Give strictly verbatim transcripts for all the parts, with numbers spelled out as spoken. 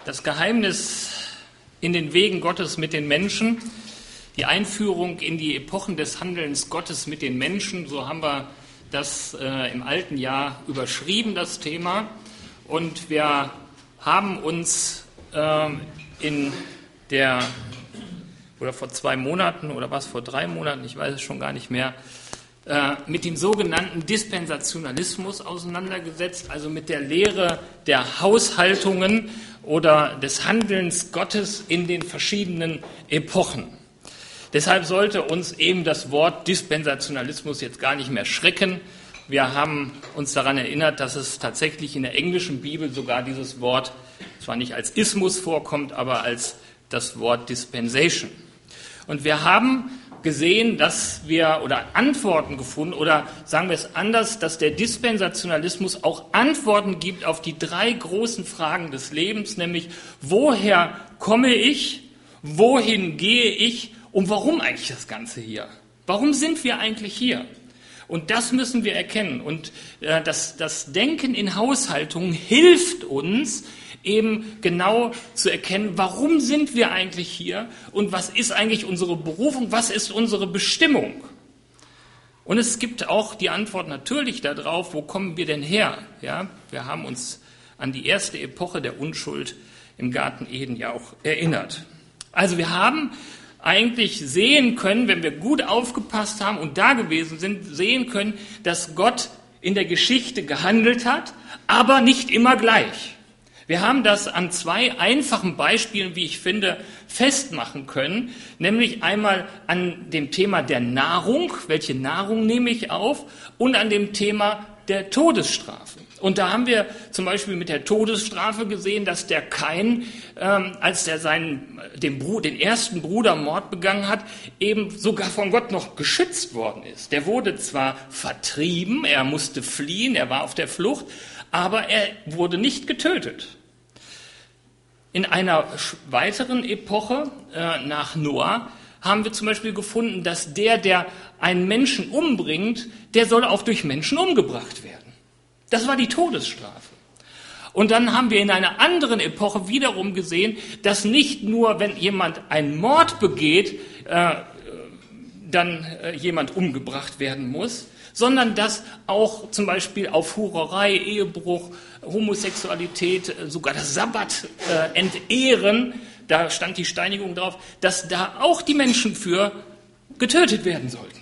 Das Geheimnis in den Wegen Gottes mit den Menschen, die Einführung in die Epochen des Handelns Gottes mit den Menschen, so haben wir das äh, im alten Jahr überschrieben, das Thema. Und wir haben uns äh, in der, oder vor zwei Monaten, oder was, vor drei Monaten, ich weiß es schon gar nicht mehr, äh, mit dem sogenannten Dispensationalismus auseinandergesetzt, also mit der Lehre der Haushaltungen oder des Handelns Gottes in den verschiedenen Epochen. Deshalb sollte uns eben das Wort Dispensationalismus jetzt gar nicht mehr schrecken. Wir haben uns daran erinnert, dass es tatsächlich in der englischen Bibel sogar dieses Wort zwar nicht als Ismus vorkommt, aber als das Wort Dispensation. Und wir haben gesehen, dass wir oder Antworten gefunden, oder sagen wir es anders, dass der Dispensationalismus auch Antworten gibt auf die drei großen Fragen des Lebens, nämlich woher komme ich, wohin gehe ich und warum eigentlich das Ganze hier? Warum sind wir eigentlich hier? Und das müssen wir erkennen. Und äh, das, das Denken in Haushaltungen hilft uns, eben genau zu erkennen, warum sind wir eigentlich hier und was ist eigentlich unsere Berufung, was ist unsere Bestimmung. Und es gibt auch die Antwort natürlich darauf, wo kommen wir denn her? Ja, wir haben uns an die erste Epoche der Unschuld im Garten Eden ja auch erinnert. Also wir haben eigentlich sehen können, wenn wir gut aufgepasst haben und da gewesen sind, sehen können, dass Gott in der Geschichte gehandelt hat, aber nicht immer gleich. Wir haben das an zwei einfachen Beispielen, wie ich finde, festmachen können, nämlich einmal an dem Thema der Nahrung, welche Nahrung nehme ich auf, und an dem Thema der Todesstrafe. Und da haben wir zum Beispiel mit der Todesstrafe gesehen, dass der Kain, ähm, als er seinen, den, Bruder, den ersten Bruder Mord begangen hat, eben sogar von Gott noch geschützt worden ist. Der wurde zwar vertrieben, er musste fliehen, er war auf der Flucht, aber er wurde nicht getötet. In einer weiteren Epoche äh, nach Noah haben wir zum Beispiel gefunden, dass der, der einen Menschen umbringt, der soll auch durch Menschen umgebracht werden. Das war die Todesstrafe. Und dann haben wir in einer anderen Epoche wiederum gesehen, dass nicht nur, wenn jemand einen Mord begeht, äh, dann äh, jemand umgebracht werden muss, sondern dass auch zum Beispiel auf Hurerei, Ehebruch, Homosexualität, sogar das Sabbat äh, entehren, da stand die Steinigung drauf, dass da auch die Menschen für getötet werden sollten.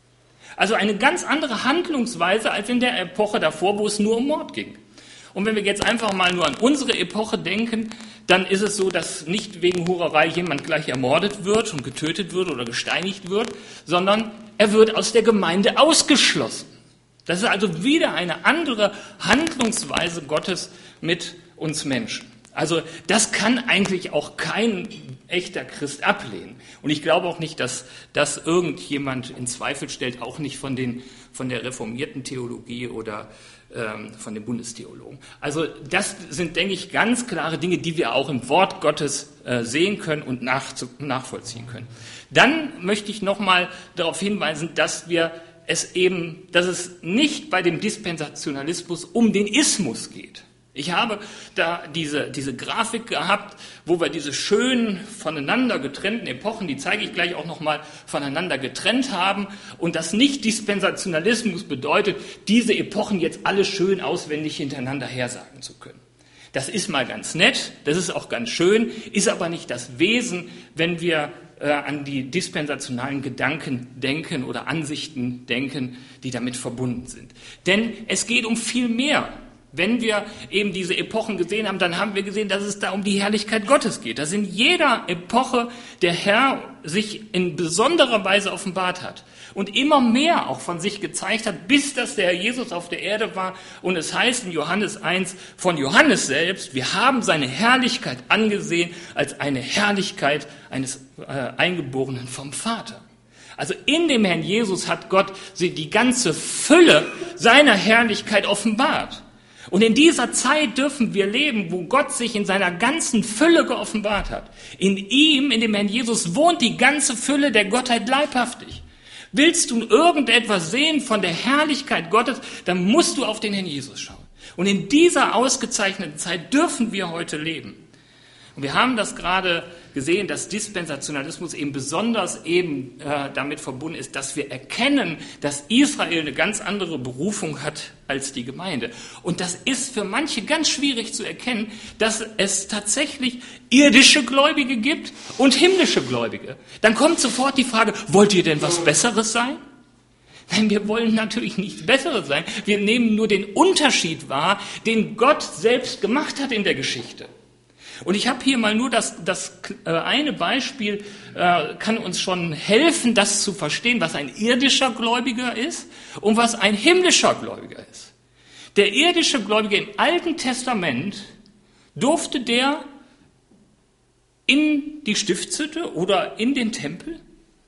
Also eine ganz andere Handlungsweise als in der Epoche davor, wo es nur um Mord ging. Und wenn wir jetzt einfach mal nur an unsere Epoche denken, dann ist es so, dass nicht wegen Hurerei jemand gleich ermordet wird und getötet wird oder gesteinigt wird, sondern er wird aus der Gemeinde ausgeschlossen. Das ist also wieder eine andere Handlungsweise Gottes mit uns Menschen. Also das kann eigentlich auch kein echter Christ ablehnen. Und ich glaube auch nicht, dass das irgendjemand in Zweifel stellt, auch nicht von, den, von der reformierten Theologie oder ähm, von den Bundestheologen. Also das sind, denke ich, ganz klare Dinge, die wir auch im Wort Gottes äh, sehen können und nach, nachvollziehen können. Dann möchte ich nochmal darauf hinweisen, dass wir es eben, dass es nicht bei dem Dispensationalismus um den Ismus geht. Ich habe da diese, diese Grafik gehabt, wo wir diese schön voneinander getrennten Epochen, die zeige ich gleich auch nochmal, voneinander getrennt haben. Und das Nicht-Dispensationalismus bedeutet, diese Epochen jetzt alle schön auswendig hintereinander hersagen zu können. Das ist mal ganz nett, das ist auch ganz schön, ist aber nicht das Wesen, wenn wir äh, an die dispensationalen Gedanken denken oder Ansichten denken, die damit verbunden sind. Denn es geht um viel mehr. Wenn wir eben diese Epochen gesehen haben, dann haben wir gesehen, dass es da um die Herrlichkeit Gottes geht. Dass in jeder Epoche der Herr sich in besonderer Weise offenbart hat und immer mehr auch von sich gezeigt hat, bis dass der Herr Jesus auf der Erde war. Und es heißt in Johannes eins von Johannes selbst, wir haben seine Herrlichkeit angesehen als eine Herrlichkeit eines äh, Eingeborenen vom Vater. Also in dem Herrn Jesus hat Gott die ganze Fülle seiner Herrlichkeit offenbart. Und in dieser Zeit dürfen wir leben, wo Gott sich in seiner ganzen Fülle geoffenbart hat. In ihm, in dem Herrn Jesus, wohnt die ganze Fülle der Gottheit leibhaftig. Willst du irgendetwas sehen von der Herrlichkeit Gottes, dann musst du auf den Herrn Jesus schauen. Und in dieser ausgezeichneten Zeit dürfen wir heute leben. Und wir haben das gerade gesehen, dass Dispensationalismus eben besonders eben äh, damit verbunden ist, dass wir erkennen, dass Israel eine ganz andere Berufung hat als die Gemeinde. Und das ist für manche ganz schwierig zu erkennen, dass es tatsächlich irdische Gläubige gibt und himmlische Gläubige. Dann kommt sofort die Frage, wollt ihr denn was Besseres sein? Nein, wir wollen natürlich nichts Besseres sein. Wir nehmen nur den Unterschied wahr, den Gott selbst gemacht hat in der Geschichte. Und ich habe hier mal nur das, das äh, eine Beispiel, äh, kann uns schon helfen, das zu verstehen, was ein irdischer Gläubiger ist und was ein himmlischer Gläubiger ist. Der irdische Gläubige im Alten Testament, durfte der in die Stiftshütte oder in den Tempel?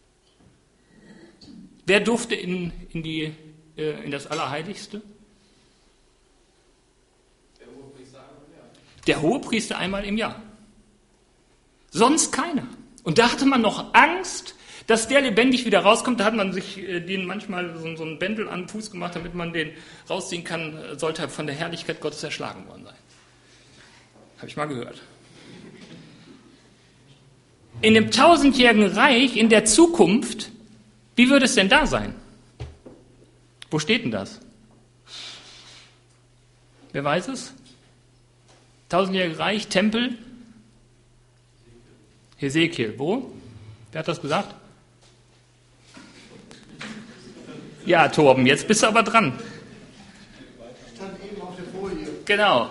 Wer durfte in, in, die, äh, in das Allerheiligste? Der Hohepriester einmal im Jahr. Sonst keiner. Und da hatte man noch Angst, dass der lebendig wieder rauskommt. Da hat man sich äh, den manchmal so, so ein Bändel an den Fuß gemacht, damit man den rausziehen kann, sollte er von der Herrlichkeit Gottes erschlagen worden sein. Habe ich mal gehört. In dem tausendjährigen Reich, in der Zukunft, wie würde es denn da sein? Wo steht denn das? Wer weiß es? Tausendjähriges Reich, Tempel, Hesekiel. Wo? Wer hat das gesagt? Ja, Torben, jetzt bist du aber dran. Stand eben auf der Folie. Genau.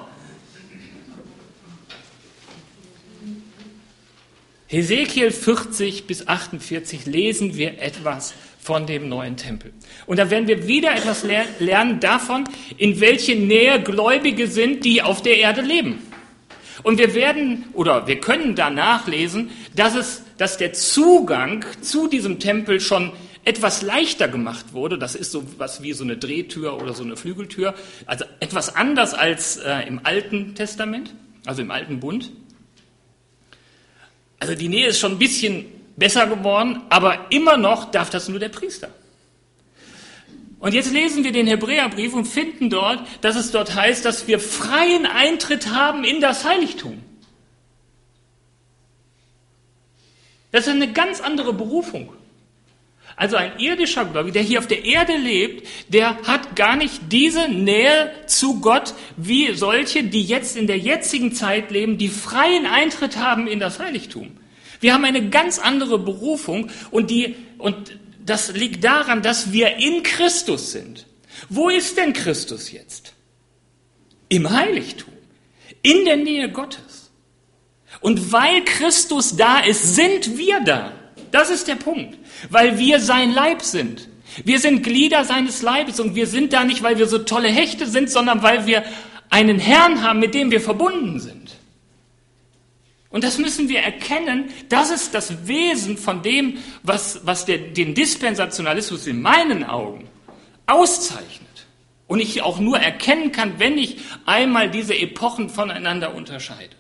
Hesekiel vierzig bis achtundvierzig lesen wir etwas von dem neuen Tempel. Und da werden wir wieder etwas lernen davon, in welche Nähe Gläubige sind, die auf der Erde leben. Und wir werden, oder wir können da nachlesen, dass es, dass der Zugang zu diesem Tempel schon etwas leichter gemacht wurde. Das ist so was wie so eine Drehtür oder so eine Flügeltür. Also etwas anders als äh, im Alten Testament, also im Alten Bund. Also die Nähe ist schon ein bisschen besser geworden, aber immer noch darf das nur der Priester. Und jetzt lesen wir den Hebräerbrief und finden dort, dass es dort heißt, dass wir freien Eintritt haben in das Heiligtum. Das ist eine ganz andere Berufung. Also ein irdischer Gläubiger, der hier auf der Erde lebt, der hat gar nicht diese Nähe zu Gott wie solche, die jetzt in der jetzigen Zeit leben, die freien Eintritt haben in das Heiligtum. Wir haben eine ganz andere Berufung und die, und das liegt daran, dass wir in Christus sind. Wo ist denn Christus jetzt? Im Heiligtum, in der Nähe Gottes. Und weil Christus da ist, sind wir da. Das ist der Punkt. Weil wir sein Leib sind. Wir sind Glieder seines Leibes und wir sind da nicht, weil wir so tolle Hechte sind, sondern weil wir einen Herrn haben, mit dem wir verbunden sind. Und das müssen wir erkennen, das ist das Wesen von dem, was, was der, den Dispensationalismus in meinen Augen auszeichnet. Und ich auch nur erkennen kann, wenn ich einmal diese Epochen voneinander unterscheide.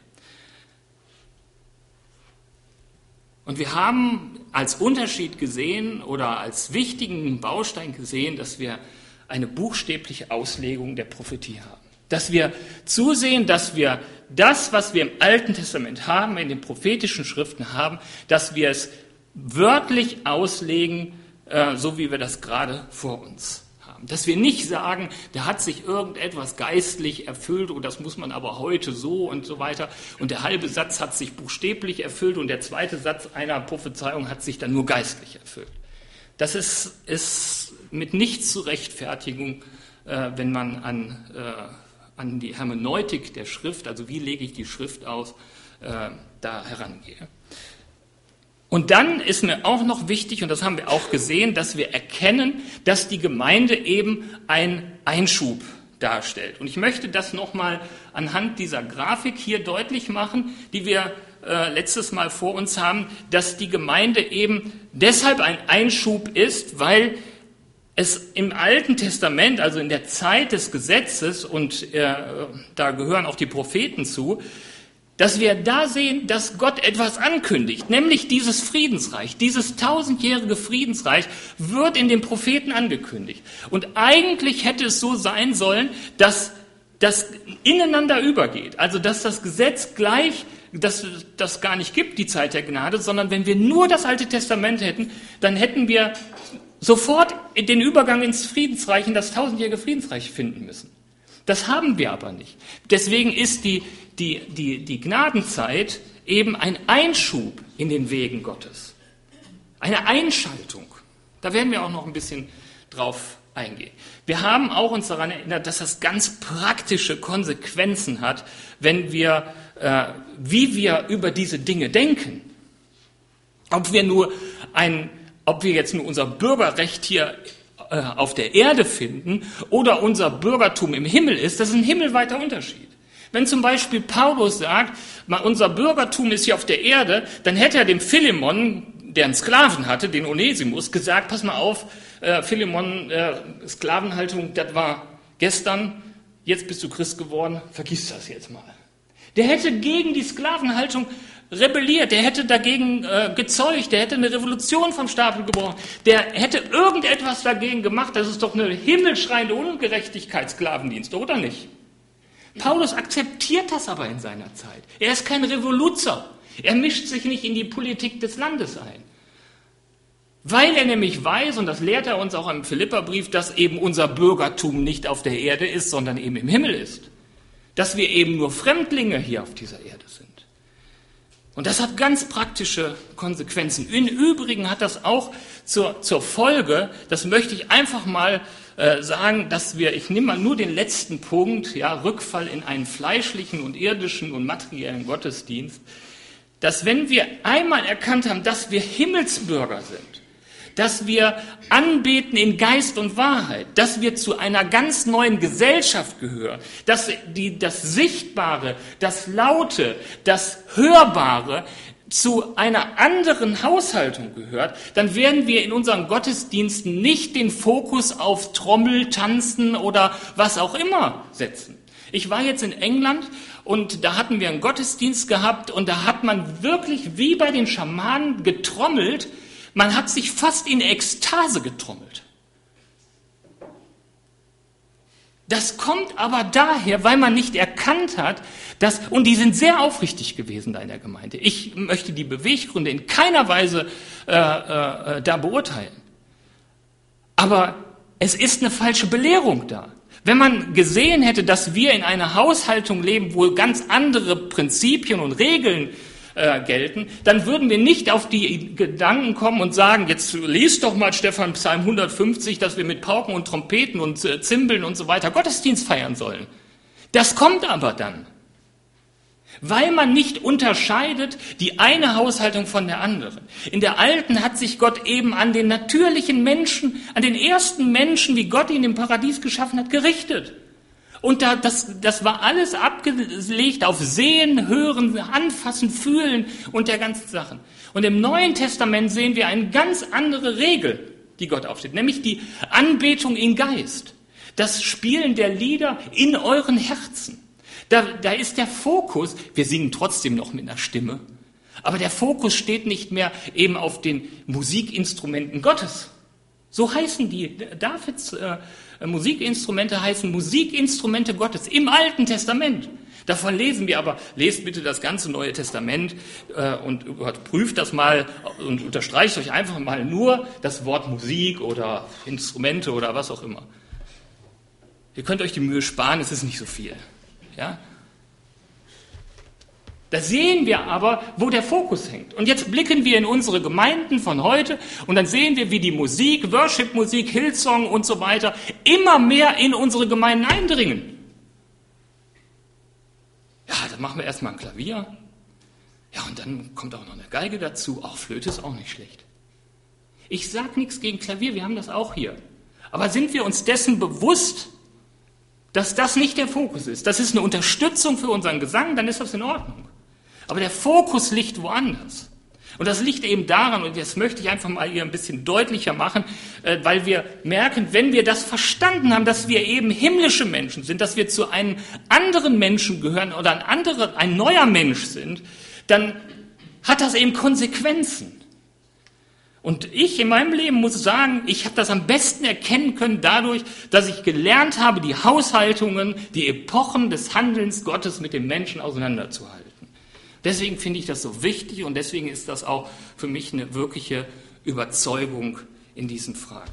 Und wir haben als Unterschied gesehen oder als wichtigen Baustein gesehen, dass wir eine buchstäbliche Auslegung der Prophetie haben. Dass wir zusehen, dass wir das, was wir im Alten Testament haben, in den prophetischen Schriften haben, dass wir es wörtlich auslegen, äh, so wie wir das gerade vor uns haben. Dass wir nicht sagen, da hat sich irgendetwas geistlich erfüllt und das muss man aber heute so und so weiter. Und der halbe Satz hat sich buchstäblich erfüllt und der zweite Satz einer Prophezeiung hat sich dann nur geistlich erfüllt. Das ist, ist mit nichts zu rechtfertigen, äh, wenn man an... Äh, an die Hermeneutik der Schrift, also wie lege ich die Schrift aus, äh, da herangehe. Und dann ist mir auch noch wichtig, und das haben wir auch gesehen, dass wir erkennen, dass die Gemeinde eben ein Einschub darstellt. Und ich möchte das nochmal anhand dieser Grafik hier deutlich machen, die wir äh, letztes Mal vor uns haben, dass die Gemeinde eben deshalb ein Einschub ist, weil es im Alten Testament, also in der Zeit des Gesetzes, und äh, da gehören auch die Propheten zu, dass wir da sehen, dass Gott etwas ankündigt, nämlich dieses Friedensreich, dieses tausendjährige Friedensreich wird in den Propheten angekündigt. Und eigentlich hätte es so sein sollen, dass das ineinander übergeht. Also dass das Gesetz gleich, dass das gar nicht gibt, die Zeit der Gnade, sondern wenn wir nur das Alte Testament hätten, dann hätten wir sofort den Übergang ins Friedensreich, in das tausendjährige Friedensreich finden müssen. Das haben wir aber nicht. Deswegen ist die, die, die, die Gnadenzeit eben ein Einschub in den Wegen Gottes. Eine Einschaltung. Da werden wir auch noch ein bisschen drauf eingehen. Wir haben auch uns daran erinnert, dass das ganz praktische Konsequenzen hat, wenn wir, äh, wie wir über diese Dinge denken. Ob wir nur ein, ob wir jetzt nur unser Bürgerrecht hier äh, auf der Erde finden oder unser Bürgertum im Himmel ist, das ist ein himmelweiter Unterschied. Wenn zum Beispiel Paulus sagt, unser Bürgertum ist hier auf der Erde, dann hätte er dem Philemon, der einen Sklaven hatte, den Onesimus, gesagt, pass mal auf, äh, Philemon, äh, Sklavenhaltung, das war gestern, jetzt bist du Christ geworden, vergiss das jetzt mal. Der hätte gegen die Sklavenhaltung rebelliert, der hätte dagegen äh, gezeugt, der hätte eine Revolution vom Stapel gebrochen, der hätte irgendetwas dagegen gemacht, das ist doch eine himmelschreiende Ungerechtigkeit, Sklavendienst, oder nicht? Paulus akzeptiert das aber in seiner Zeit. Er ist kein Revoluzer. Er mischt sich nicht in die Politik des Landes ein. Weil er nämlich weiß, und das lehrt er uns auch im Philipperbrief, dass eben unser Bürgertum nicht auf der Erde ist, sondern eben im Himmel ist. Dass wir eben nur Fremdlinge hier auf dieser Erde sind. Und das hat ganz praktische Konsequenzen. Im Übrigen hat das auch zur, zur Folge, das möchte ich einfach mal äh, sagen, dass wir, ich nehme mal nur den letzten Punkt, ja, Rückfall in einen fleischlichen und irdischen und materiellen Gottesdienst, dass wenn wir einmal erkannt haben, dass wir Himmelsbürger sind, dass wir anbeten in Geist und Wahrheit, dass wir zu einer ganz neuen Gesellschaft gehören, dass die, das Sichtbare, das Laute, das Hörbare zu einer anderen Haushaltung gehört, dann werden wir in unseren Gottesdiensten nicht den Fokus auf Trommel, Tanzen oder was auch immer setzen. Ich war jetzt in England und da hatten wir einen Gottesdienst gehabt und da hat man wirklich wie bei den Schamanen getrommelt. Man hat sich fast in Ekstase getrommelt. Das kommt aber daher, weil man nicht erkannt hat, dass, und die sind sehr aufrichtig gewesen da in der Gemeinde. Ich möchte die Beweggründe in keiner Weise äh, äh, da beurteilen. Aber es ist eine falsche Belehrung da. Wenn man gesehen hätte, dass wir in einer Haushaltung leben, wo ganz andere Prinzipien und Regeln äh, gelten, dann würden wir nicht auf die Gedanken kommen und sagen, jetzt lies doch mal Stefan Psalm hundertfünfzig, dass wir mit Pauken und Trompeten und äh, Zimbeln und so weiter Gottesdienst feiern sollen. Das kommt aber dann. Weil man nicht unterscheidet die eine Haushaltung von der anderen. In der alten hat sich Gott eben an den natürlichen Menschen, an den ersten Menschen, wie Gott ihn im Paradies geschaffen hat, gerichtet. Und da, das, das war alles abgelegt auf Sehen, Hören, Anfassen, Fühlen und der ganzen Sachen. Und im Neuen Testament sehen wir eine ganz andere Regel, die Gott aufsteht, nämlich die Anbetung in Geist. Das Spielen der Lieder in euren Herzen. Da, da ist der Fokus, wir singen trotzdem noch mit einer Stimme, aber der Fokus steht nicht mehr eben auf den Musikinstrumenten Gottes. So heißen die, Davids äh, Musikinstrumente heißen Musikinstrumente Gottes im Alten Testament. Davon lesen wir aber, lest bitte das ganze Neue Testament äh, und überprüft das mal und unterstreicht euch einfach mal nur das Wort Musik oder Instrumente oder was auch immer. Ihr könnt euch die Mühe sparen, es ist nicht so viel. Ja? Da sehen wir aber, wo der Fokus hängt. Und jetzt blicken wir in unsere Gemeinden von heute und dann sehen wir, wie die Musik, Worship-Musik, Hillsong und so weiter immer mehr in unsere Gemeinden eindringen. Ja, dann machen wir erstmal ein Klavier. Ja, und dann kommt auch noch eine Geige dazu. Auch Flöte ist auch nicht schlecht. Ich sage nichts gegen Klavier, wir haben das auch hier. Aber sind wir uns dessen bewusst, dass das nicht der Fokus ist? Das ist eine Unterstützung für unseren Gesang, dann ist das in Ordnung. Aber der Fokus liegt woanders. Und das liegt eben daran, und das möchte ich einfach mal hier ein bisschen deutlicher machen, weil wir merken, wenn wir das verstanden haben, dass wir eben himmlische Menschen sind, dass wir zu einem anderen Menschen gehören oder ein anderer, ein neuer Mensch sind, dann hat das eben Konsequenzen. Und ich in meinem Leben muss sagen, ich habe das am besten erkennen können dadurch, dass ich gelernt habe, die Haushaltungen, die Epochen des Handelns Gottes mit den Menschen auseinanderzuhalten. Deswegen finde ich das so wichtig und deswegen ist das auch für mich eine wirkliche Überzeugung in diesen Fragen.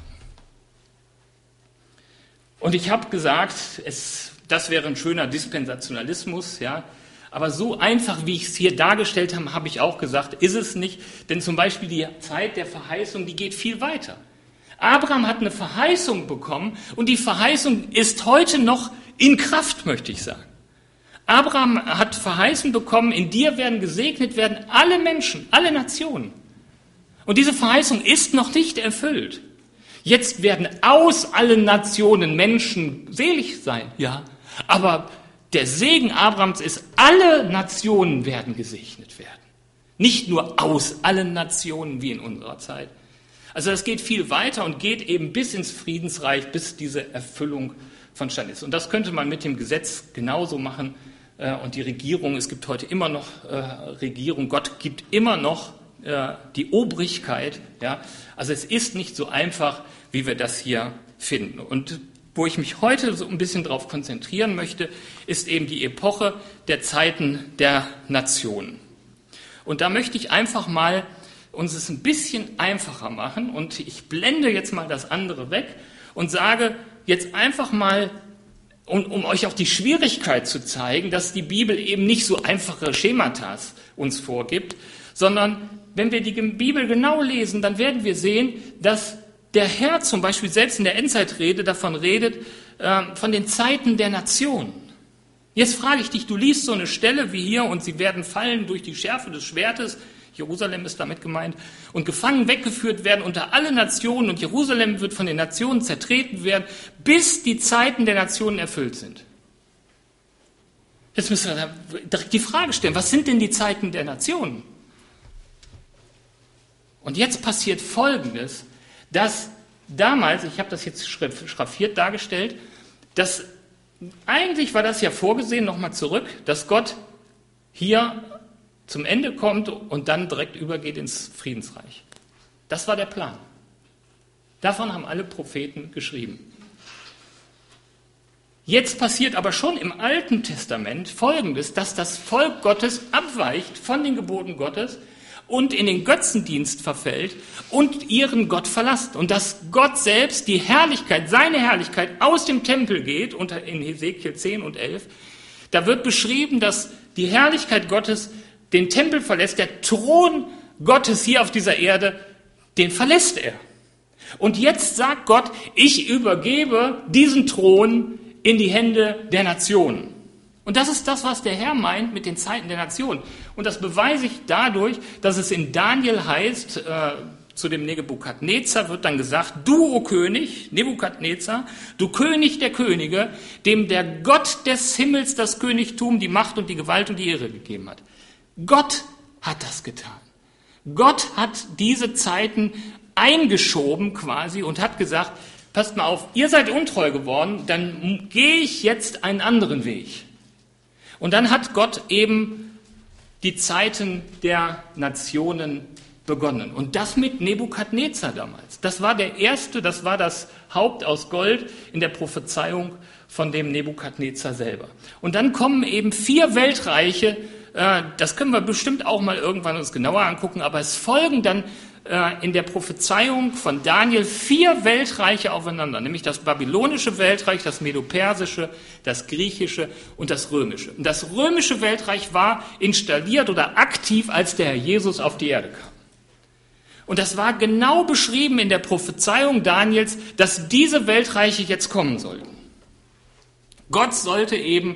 Und ich habe gesagt, es, das wäre ein schöner Dispensationalismus, ja. Aber so einfach, wie ich es hier dargestellt habe, habe ich auch gesagt, ist es nicht. Denn zum Beispiel die Zeit der Verheißung, die geht viel weiter. Abraham hat eine Verheißung bekommen und die Verheißung ist heute noch in Kraft, möchte ich sagen. Abraham hat verheißen bekommen, in dir werden gesegnet werden alle Menschen, alle Nationen. Und diese Verheißung ist noch nicht erfüllt. Jetzt werden aus allen Nationen Menschen selig sein, ja. Aber der Segen Abrahams ist, alle Nationen werden gesegnet werden. Nicht nur aus allen Nationen wie in unserer Zeit. Also das geht viel weiter und geht eben bis ins Friedensreich, bis diese Erfüllung vonstatten ist. Und das könnte man mit dem Gesetz genauso machen. Und die Regierung, es gibt heute immer noch Regierung, Gott gibt immer noch die Obrigkeit. Ja? Also es ist nicht so einfach, wie wir das hier finden. Und wo ich mich heute so ein bisschen darauf konzentrieren möchte, ist eben die Epoche der Zeiten der Nationen. Und da möchte ich einfach mal uns es ein bisschen einfacher machen und ich blende jetzt mal das andere weg und sage jetzt einfach mal, um, um euch auch die Schwierigkeit zu zeigen, dass die Bibel eben nicht so einfache Schematas uns vorgibt, sondern wenn wir die Bibel genau lesen, dann werden wir sehen, dass der Herr zum Beispiel selbst in der Endzeitrede davon redet, äh, von den Zeiten der Nationen. Jetzt frage ich dich, du liest so eine Stelle wie hier und sie werden fallen durch die Schärfe des Schwertes, Jerusalem ist damit gemeint, und gefangen weggeführt werden unter alle Nationen und Jerusalem wird von den Nationen zertreten werden, bis die Zeiten der Nationen erfüllt sind. Jetzt müssen wir direkt die Frage stellen, was sind denn die Zeiten der Nationen? Und jetzt passiert Folgendes, dass damals, ich habe das jetzt schraffiert dargestellt, dass eigentlich war das ja vorgesehen, nochmal zurück, dass Gott hier zum Ende kommt und dann direkt übergeht ins Friedensreich. Das war der Plan. Davon haben alle Propheten geschrieben. Jetzt passiert aber schon im Alten Testament Folgendes, dass das Volk Gottes abweicht von den Geboten Gottes und in den Götzendienst verfällt und ihren Gott verlässt. Und dass Gott selbst die Herrlichkeit, seine Herrlichkeit aus dem Tempel geht, unter in Hesekiel zehn und elf, da wird beschrieben, dass die Herrlichkeit Gottes den Tempel verlässt, der Thron Gottes hier auf dieser Erde, den verlässt er. Und jetzt sagt Gott, ich übergebe diesen Thron in die Hände der Nationen. Und das ist das, was der Herr meint mit den Zeiten der Nation. Und das beweise ich dadurch, dass es in Daniel heißt, äh, zu dem Nebukadnezar wird dann gesagt, du, o König, Nebukadnezar, du König der Könige, dem der Gott des Himmels das Königtum, die Macht und die Gewalt und die Ehre gegeben hat. Gott hat das getan. Gott hat diese Zeiten eingeschoben quasi und hat gesagt, passt mal auf, ihr seid untreu geworden, dann gehe ich jetzt einen anderen Weg. Und dann hat Gott eben die Zeiten der Nationen begonnen. Und das mit Nebukadnezar damals. Das war der erste, das war das Haupt aus Gold in der Prophezeiung von dem Nebukadnezar selber. Und dann kommen eben vier Weltreiche, äh, das können wir bestimmt auch mal irgendwann uns genauer angucken, aber es folgen dann äh, in der Prophezeiung von Daniel vier Weltreiche aufeinander, nämlich das babylonische Weltreich, das medopersische, das griechische und das römische. Und das römische Weltreich war installiert oder aktiv, als der Herr Jesus auf die Erde kam. Und das war genau beschrieben in der Prophezeiung Daniels, dass diese Weltreiche jetzt kommen sollten. Gott sollte eben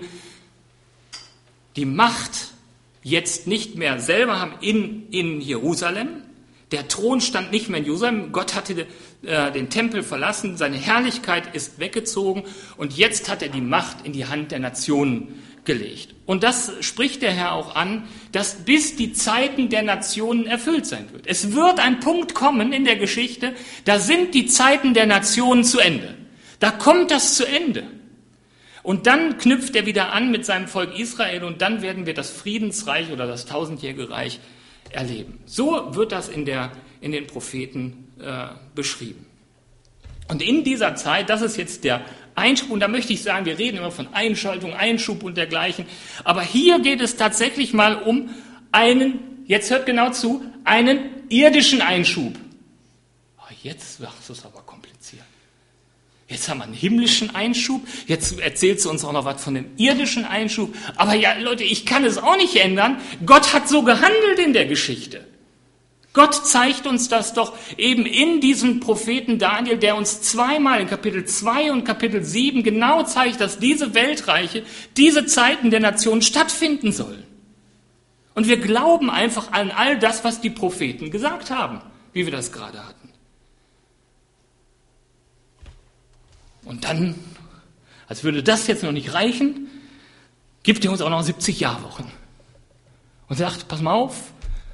die Macht jetzt nicht mehr selber haben in, in Jerusalem. Der Thron stand nicht mehr in Jerusalem. Gott hatte äh, den Tempel verlassen. Seine Herrlichkeit ist weggezogen. Und jetzt hat er die Macht in die Hand der Nationen gelegt. Und das spricht der Herr auch an, dass bis die Zeiten der Nationen erfüllt sein wird. Es wird ein Punkt kommen in der Geschichte, da sind die Zeiten der Nationen zu Ende. Da kommt das zu Ende. Und dann knüpft er wieder an mit seinem Volk Israel und dann werden wir das Friedensreich oder das tausendjährige Reich erleben. So wird das in der, in den Propheten äh, beschrieben. Und in dieser Zeit, das ist jetzt der Einschub, und da möchte ich sagen, wir reden immer von Einschaltung, Einschub und dergleichen, aber hier geht es tatsächlich mal um einen, jetzt hört genau zu, einen irdischen Einschub. Oh, jetzt wird es aber kompliziert. Jetzt haben wir einen himmlischen Einschub, jetzt erzählt sie uns auch noch was von dem irdischen Einschub, aber ja, Leute, ich kann es auch nicht ändern, Gott hat so gehandelt in der Geschichte. Gott zeigt uns das doch eben in diesem Propheten Daniel, der uns zweimal in Kapitel zwei und Kapitel sieben genau zeigt, dass diese Weltreiche, diese Zeiten der Nationen stattfinden sollen. Und wir glauben einfach an all das, was die Propheten gesagt haben, wie wir das gerade hatten. Und dann, als würde das jetzt noch nicht reichen, gibt er uns auch noch siebzig Jahrwochen. Und sagt, pass mal auf,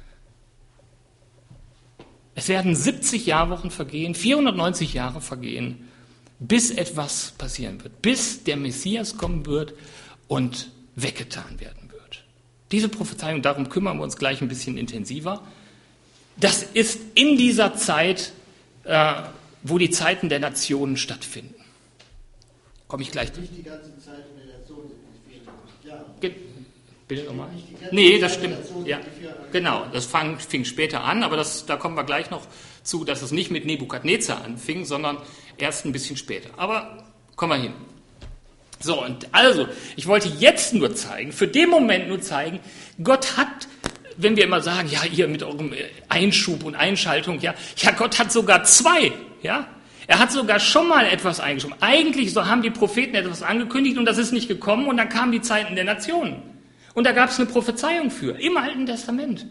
es werden siebzig Jahrwochen vergehen, vierhundertneunzig Jahre vergehen, bis etwas passieren wird, bis der Messias kommen wird und weggetan werden wird. Diese Prophezeiung, darum kümmern wir uns gleich ein bisschen intensiver. Das ist in dieser Zeit, äh, wo die Zeiten der Nationen stattfinden. Komme ich gleich. Nicht die ganze Zeit in der Nation sind die vierhundertneunzig Jahre. Ge- Bitte nochmal? Nee, das stimmt. Ja, genau, das fang, fing später an, aber das, da kommen wir gleich noch zu, dass es nicht mit Nebukadnezar anfing, sondern erst ein bisschen später. Aber kommen wir hin. So, und also, ich wollte jetzt nur zeigen, für den Moment nur zeigen, Gott hat, wenn wir immer sagen, ja, ihr mit eurem Einschub und Einschaltung, ja, ja, Gott hat sogar zwei, ja. Er hat sogar schon mal etwas eingeschoben. Eigentlich so haben die Propheten etwas angekündigt und das ist nicht gekommen und dann kamen die Zeiten der Nationen. Und da gab es eine Prophezeiung für, im Alten Testament.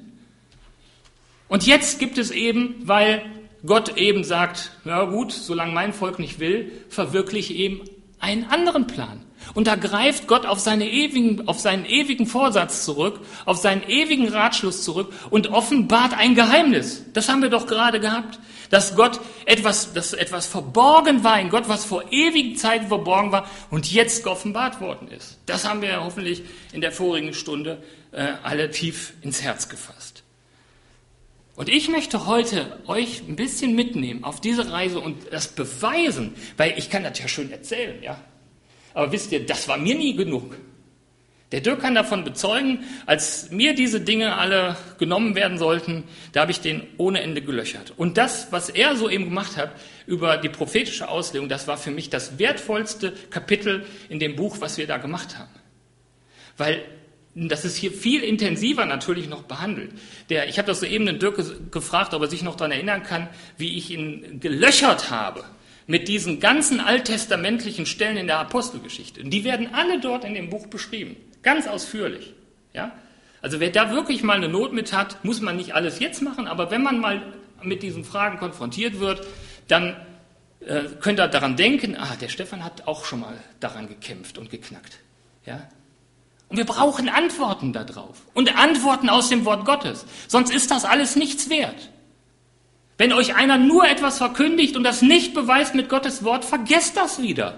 Und jetzt gibt es eben, weil Gott eben sagt, na gut, solange mein Volk nicht will, verwirkliche eben einen anderen Plan. Und da greift Gott auf, seine ewigen, auf seinen ewigen Vorsatz zurück, auf seinen ewigen Ratschluss zurück und offenbart ein Geheimnis. Das haben wir doch gerade gehabt. Dass Gott etwas, dass etwas verborgen war in Gott, was vor ewigen Zeiten verborgen war und jetzt geoffenbart worden ist. Das haben wir ja hoffentlich in der vorigen Stunde äh, alle tief ins Herz gefasst. Und ich möchte heute euch ein bisschen mitnehmen auf diese Reise und das beweisen, weil ich kann das ja schön erzählen, ja. Aber wisst ihr, das war mir nie genug. Der Dirk kann davon bezeugen, als mir diese Dinge alle genommen werden sollten, da habe ich den ohne Ende gelöchert. Und das, was er so eben gemacht hat über die prophetische Auslegung, das war für mich das wertvollste Kapitel in dem Buch, was wir da gemacht haben. Weil das ist hier viel intensiver natürlich noch behandelt. Der, ich habe das soeben den Dirk gefragt, ob er sich noch daran erinnern kann, wie ich ihn gelöchert habe mit diesen ganzen alttestamentlichen Stellen in der Apostelgeschichte. Und die werden alle dort in dem Buch beschrieben. Ganz ausführlich. Ja? Also wer da wirklich mal eine Not mit hat, muss man nicht alles jetzt machen, aber wenn man mal mit diesen Fragen konfrontiert wird, dann äh, könnt ihr daran denken, ah, der Stefan hat auch schon mal daran gekämpft und geknackt. Ja? Und wir brauchen Antworten darauf. Und Antworten aus dem Wort Gottes. Sonst ist das alles nichts wert. Wenn euch einer nur etwas verkündigt und das nicht beweist mit Gottes Wort, vergesst das wieder.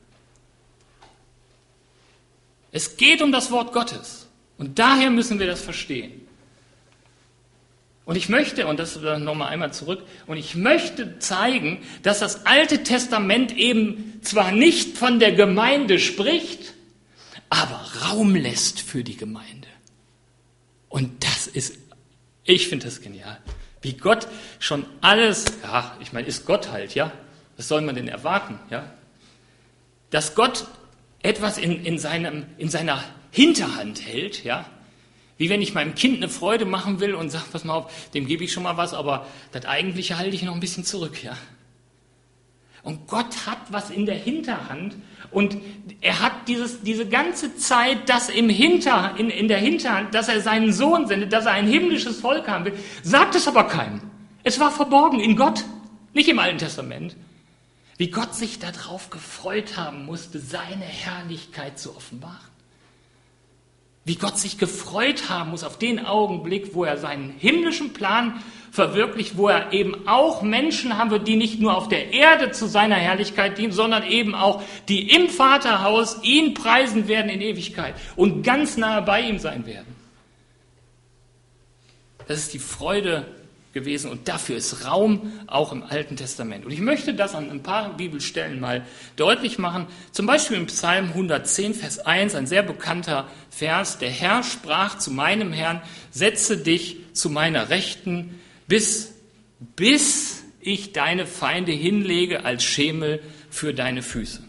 Es geht um das Wort Gottes. Und daher müssen wir das verstehen. Und ich möchte, und das nochmal einmal zurück, und ich möchte zeigen, dass das Alte Testament eben zwar nicht von der Gemeinde spricht, aber Raum lässt für die Gemeinde. Und das ist, ich finde das genial. Wie Gott schon alles, ja, ich meine, ist Gott halt, ja. Was soll man denn erwarten, ja? Dass Gott etwas in, in, seinem, in seiner Hinterhand hält, ja. Wie wenn ich meinem Kind eine Freude machen will und sage, pass mal auf, dem gebe ich schon mal was, aber das Eigentliche halte ich noch ein bisschen zurück, ja. Und Gott hat was in der Hinterhand und er hat dieses, diese ganze Zeit, das im Hinter, in, in der Hinterhand, dass er seinen Sohn sendet, dass er ein himmlisches Volk haben will, sagt es aber keinem. Es war verborgen in Gott, nicht im Alten Testament. Wie Gott sich darauf gefreut haben musste, seine Herrlichkeit zu offenbaren. Wie Gott sich gefreut haben muss auf den Augenblick, wo er seinen himmlischen Plan verwirklicht, wo er eben auch Menschen haben wird, die nicht nur auf der Erde zu seiner Herrlichkeit dienen, sondern eben auch, die im Vaterhaus ihn preisen werden in Ewigkeit und ganz nahe bei ihm sein werden. Das ist die Freude gewesen und dafür ist Raum auch im Alten Testament. Und ich möchte das an ein paar Bibelstellen mal deutlich machen. Zum Beispiel im Psalm hundertzehn, Vers eins, ein sehr bekannter Vers. Der Herr sprach zu meinem Herrn, setze dich zu meiner Rechten, bis, bis ich deine Feinde hinlege als Schemel für deine Füße.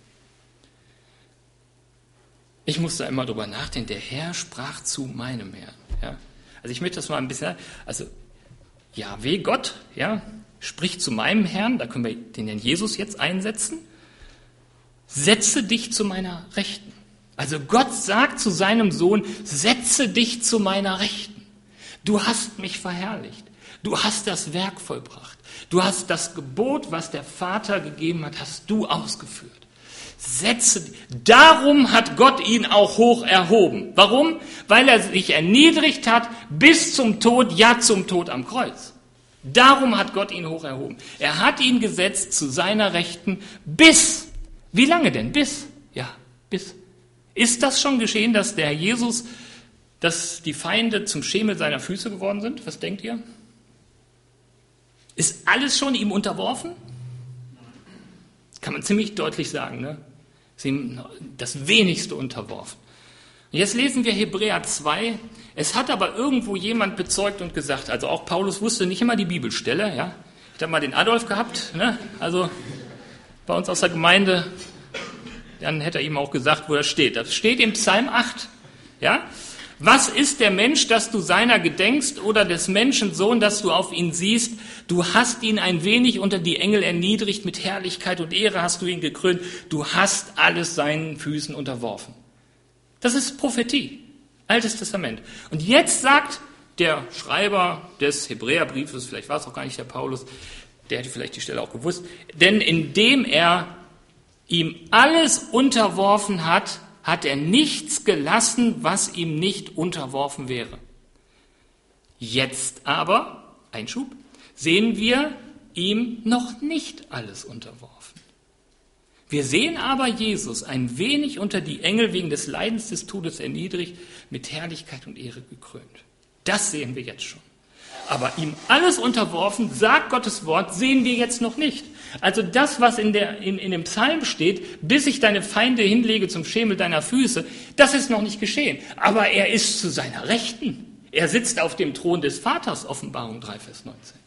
Ich muss da immer drüber nachdenken, der Herr sprach zu meinem Herrn. Ja? Also ich möchte das mal ein bisschen, also Jahwe, Gott, ja, spricht zu meinem Herrn, da können wir den Herrn Jesus jetzt einsetzen, setze dich zu meiner Rechten. Also Gott sagt zu seinem Sohn, setze dich zu meiner Rechten. Du hast mich verherrlicht, du hast das Werk vollbracht, du hast das Gebot, was der Vater gegeben hat, hast du ausgeführt. Setze, darum hat Gott ihn auch hoch erhoben. Warum? Weil er sich erniedrigt hat bis zum Tod, ja zum Tod am Kreuz. Darum hat Gott ihn hoch erhoben. Er hat ihn gesetzt zu seiner Rechten bis, wie lange denn? Bis, ja, bis. Ist das schon geschehen, dass der Herr Jesus, dass die Feinde zum Schemel seiner Füße geworden sind? Was denkt ihr? Ist alles schon ihm unterworfen? Kann man ziemlich deutlich sagen, ne? Ist ihm das Wenigste unterworfen. Und jetzt lesen wir Hebräer zwei. Es hat aber irgendwo jemand bezeugt und gesagt, also auch Paulus wusste nicht immer die Bibelstelle, ja. Ich habe mal den Adolf gehabt, ne? Also bei uns aus der Gemeinde, dann hätte er ihm auch gesagt, wo er steht. Das steht im Psalm acht, ja. Was ist der Mensch, dass du seiner gedenkst, oder des Menschen Sohn, dass du auf ihn siehst? Du hast ihn ein wenig unter die Engel erniedrigt, mit Herrlichkeit und Ehre hast du ihn gekrönt. Du hast alles seinen Füßen unterworfen. Das ist Prophetie, Altes Testament. Und jetzt sagt der Schreiber des Hebräerbriefes, vielleicht war es auch gar nicht der Paulus, der hätte vielleicht die Stelle auch gewusst, denn indem er ihm alles unterworfen hat, hat er nichts gelassen, was ihm nicht unterworfen wäre. Jetzt aber, Einschub, sehen wir ihm noch nicht alles unterworfen. Wir sehen aber Jesus ein wenig unter die Engel wegen des Leidens des Todes erniedrigt, mit Herrlichkeit und Ehre gekrönt. Das sehen wir jetzt schon. Aber ihm alles unterworfen, sagt Gottes Wort, sehen wir jetzt noch nicht. Also das, was in, der, in, in dem Psalm steht, bis ich deine Feinde hinlege zum Schemel deiner Füße, das ist noch nicht geschehen. Aber er ist zu seiner Rechten. Er sitzt auf dem Thron des Vaters, Offenbarung drei, Vers neunzehn.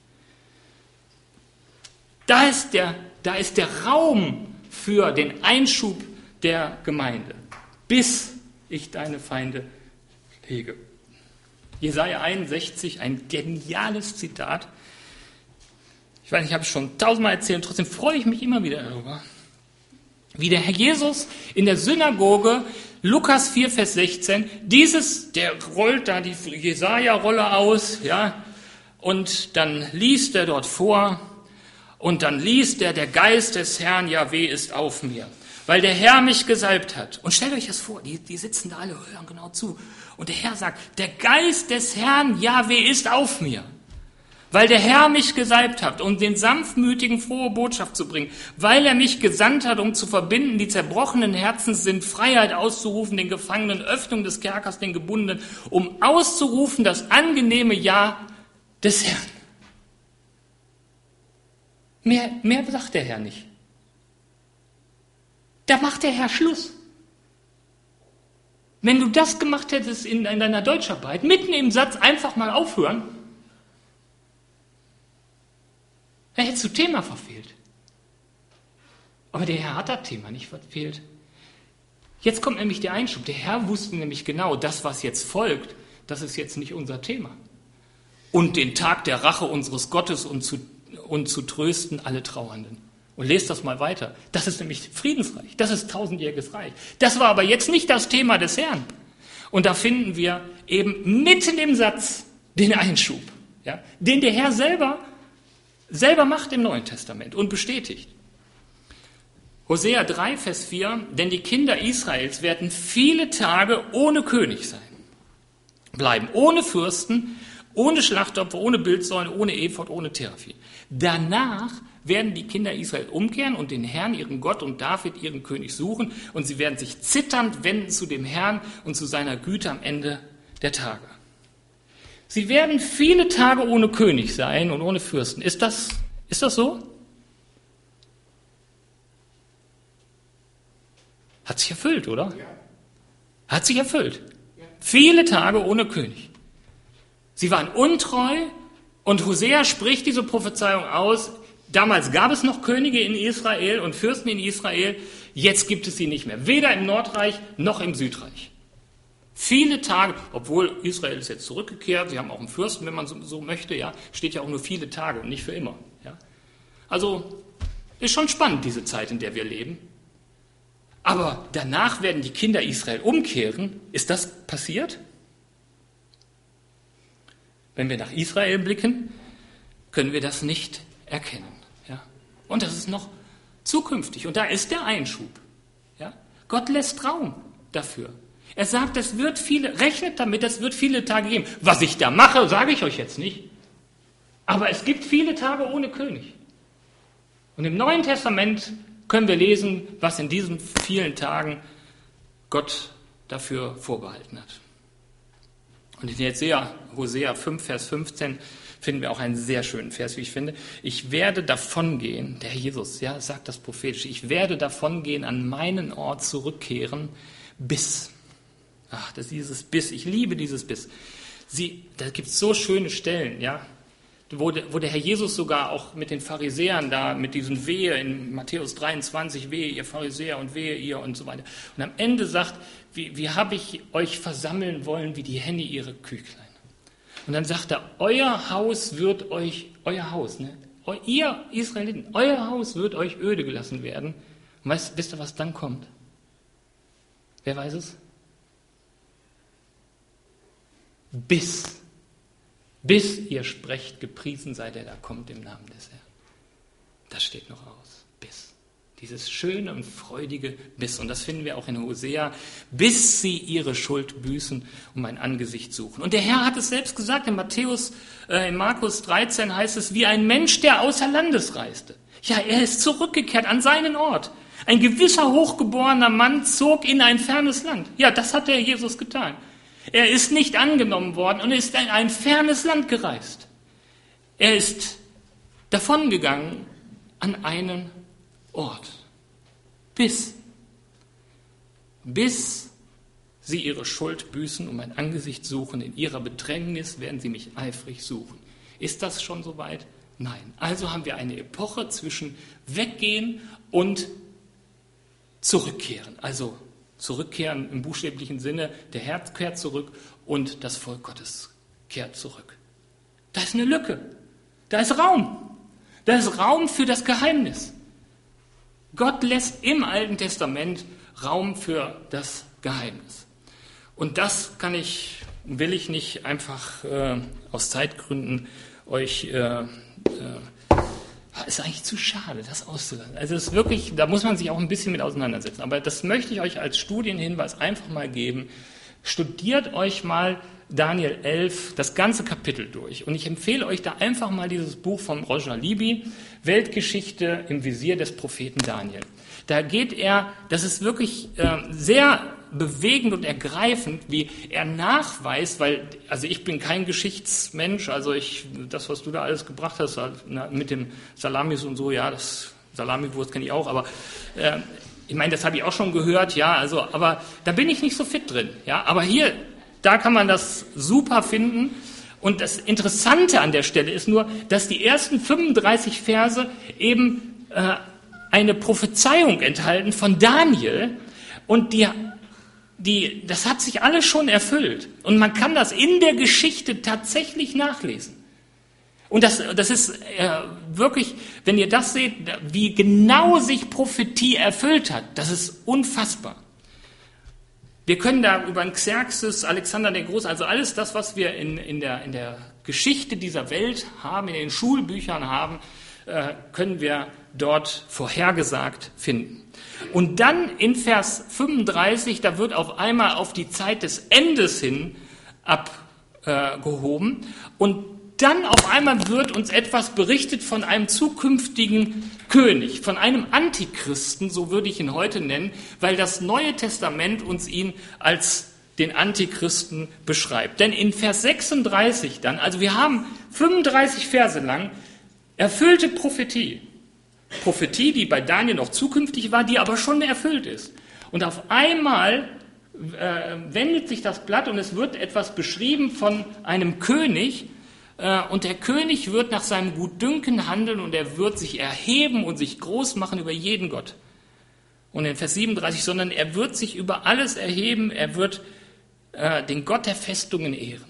Da ist der, da ist der Raum für den Einschub der Gemeinde, bis ich deine Feinde lege. Jesaja einundsechzig, ein geniales Zitat. Ich weiß nicht, ich habe es schon tausendmal erzählt, trotzdem freue ich mich immer wieder darüber. Wie der Herr Jesus in der Synagoge, Lukas vier, Vers sechzehn, dieses, der rollt da die Jesaja-Rolle aus, ja, und dann liest er dort vor, und dann liest er, der Geist des Herrn Jahwe ist auf mir, weil der Herr mich gesalbt hat. Und stellt euch das vor, die, die sitzen da alle, hören genau zu. Und der Herr sagt, der Geist des Herrn Jahwe ist auf mir, weil der Herr mich gesalbt hat, um den Sanftmütigen frohe Botschaft zu bringen, weil er mich gesandt hat, um zu verbinden, die zerbrochenen Herzens sind, Freiheit auszurufen, den Gefangenen, Öffnung des Kerkers, den Gebundenen, um auszurufen das angenehme Ja des Herrn. Mehr, mehr sagt der Herr nicht. Da macht der Herr Schluss. Wenn du das gemacht hättest in, in deiner Deutscharbeit, mitten im Satz einfach mal aufhören, dann hättest du Thema verfehlt. Aber der Herr hat das Thema nicht verfehlt. Jetzt kommt nämlich der Einschub. Der Herr wusste nämlich genau, das, was jetzt folgt, das ist jetzt nicht unser Thema. Und den Tag der Rache unseres Gottes und zu, und zu trösten alle Trauernden. Und lest das mal weiter. Das ist nämlich Friedensreich. Das ist tausendjähriges Reich. Das war aber jetzt nicht das Thema des Herrn. Und da finden wir eben mitten im Satz den Einschub, ja, den der Herr selber, selber macht im Neuen Testament und bestätigt. Hosea drei, Vers vier, denn die Kinder Israels werden viele Tage ohne König sein, bleiben, ohne Fürsten, ohne Schlachtopfer, ohne Bildsäule, ohne Ephod, ohne Teraphim. Danach werden die Kinder Israel umkehren und den Herrn, ihren Gott, und David, ihren König, suchen, und sie werden sich zitternd wenden zu dem Herrn und zu seiner Güte am Ende der Tage. Sie werden viele Tage ohne König sein und ohne Fürsten. Ist das, ist das so? Hat sich erfüllt, oder? Ja. Hat sich erfüllt. Ja. Viele Tage ohne König. Sie waren untreu und Hosea spricht diese Prophezeiung aus. Damals gab es noch Könige in Israel und Fürsten in Israel. Jetzt gibt es sie nicht mehr. Weder im Nordreich noch im Südreich. Viele Tage, obwohl Israel ist jetzt zurückgekehrt, sie haben auch einen Fürsten, wenn man so, so möchte, ja, steht ja auch nur viele Tage und nicht für immer. Ja. Also ist schon spannend, diese Zeit, in der wir leben. Aber danach werden die Kinder Israel umkehren. Ist das passiert? Wenn wir nach Israel blicken, können wir das nicht erkennen. Ja. Und das ist noch zukünftig. Und da ist der Einschub. Ja. Gott lässt Raum dafür. Er sagt, es wird viele, rechnet damit, es wird viele Tage geben. Was ich da mache, sage ich euch jetzt nicht. Aber es gibt viele Tage ohne König. Und im Neuen Testament können wir lesen, was in diesen vielen Tagen Gott dafür vorbehalten hat. Und in Hosea, Hosea fünf, Vers fünfzehn finden wir auch einen sehr schönen Vers, wie ich finde. Ich werde davongehen, der Herr Jesus, ja, sagt das prophetisch, ich werde davongehen, an meinen Ort zurückkehren, bis... Ach, das ist dieses Biss. Ich liebe dieses Biss. Sie, da gibt es so schöne Stellen, ja, wo der, wo der Herr Jesus sogar auch mit den Pharisäern da, mit diesem Wehe in Matthäus dreiundzwanzig, wehe ihr Pharisäer und wehe ihr und so weiter. Und am Ende sagt, wie, wie habe ich euch versammeln wollen, wie die Henne ihre Küchlein. Und dann sagt er, euer Haus wird euch, euer Haus, ne, ihr Israeliten, euer Haus wird euch öde gelassen werden. Und weißt, wisst ihr, was dann kommt? Wer weiß es? Bis, bis ihr sprecht, gepriesen sei der, da kommt im Namen des Herrn. Das steht noch aus. Bis. Dieses schöne und freudige Bis. Und das finden wir auch in Hosea. Bis sie ihre Schuld büßen und mein Angesicht suchen. Und der Herr hat es selbst gesagt, in Matthäus, äh, in Markus dreizehn heißt es, wie ein Mensch, der außer Landes reiste. Ja, er ist zurückgekehrt an seinen Ort. Ein gewisser hochgeborener Mann zog in ein fernes Land. Ja, das hat der Jesus getan. Er ist nicht angenommen worden und ist in ein fernes Land gereist. Er ist davongegangen an einen Ort. Bis, bis sie ihre Schuld büßen und mein Angesicht suchen. In ihrer Bedrängnis werden sie mich eifrig suchen. Ist das schon soweit? Nein. Also haben wir eine Epoche zwischen Weggehen und Zurückkehren. Also Zurückkehren im buchstäblichen Sinne, der Herr kehrt zurück und das Volk Gottes kehrt zurück. Da ist eine Lücke, da ist Raum, da ist Raum für das Geheimnis. Gott lässt im Alten Testament Raum für das Geheimnis. Und das kann ich, will ich nicht einfach äh, aus Zeitgründen euch... Äh, äh, ist eigentlich zu schade, das auszulassen. Also es ist wirklich, da muss man sich auch ein bisschen mit auseinandersetzen. Aber das möchte ich euch als Studienhinweis einfach mal geben. Studiert euch mal Daniel elf, das ganze Kapitel durch. Und ich empfehle euch da einfach mal dieses Buch von Roger Libby, Weltgeschichte im Visier des Propheten Daniel. Da geht er, das ist wirklich äh, sehr bewegend und ergreifend, wie er nachweist, weil, also ich bin kein Geschichtsmensch, also ich, das, was du da alles gebracht hast, na, mit dem Salamis und so, ja, das Salamiwurst kenne ich auch, aber äh, ich meine, das habe ich auch schon gehört, ja, also, aber da bin ich nicht so fit drin, ja, aber hier, da kann man das super finden. Und das Interessante an der Stelle ist nur, dass die ersten fünfunddreißig Verse eben äh, eine Prophezeiung enthalten von Daniel und die, die, das hat sich alles schon erfüllt. Und man kann das in der Geschichte tatsächlich nachlesen. Und das, das ist äh, wirklich, wenn ihr das seht, wie genau sich Prophetie erfüllt hat, das ist unfassbar. Wir können da über einen Xerxes, Alexander der Große, also alles das, was wir in, in, der, in der Geschichte dieser Welt haben, in den Schulbüchern haben, äh, können wir dort vorhergesagt finden. Und dann in Vers fünfunddreißig, da wird auf einmal auf die Zeit des Endes hin abgehoben. Und dann auf einmal wird uns etwas berichtet von einem zukünftigen König, von einem Antichristen, so würde ich ihn heute nennen, weil das Neue Testament uns ihn als den Antichristen beschreibt. Denn in Vers sechsunddreißig dann, also wir haben fünfunddreißig Verse lang erfüllte Prophetie. Prophetie, die bei Daniel noch zukünftig war, die aber schon erfüllt ist. Und auf einmal äh, wendet sich das Blatt und es wird etwas beschrieben von einem König. Äh, und der König wird nach seinem Gutdünken handeln und er wird sich erheben und sich groß machen über jeden Gott. Und in Vers siebenunddreißig, sondern er wird sich über alles erheben, er wird äh, den Gott der Festungen ehren.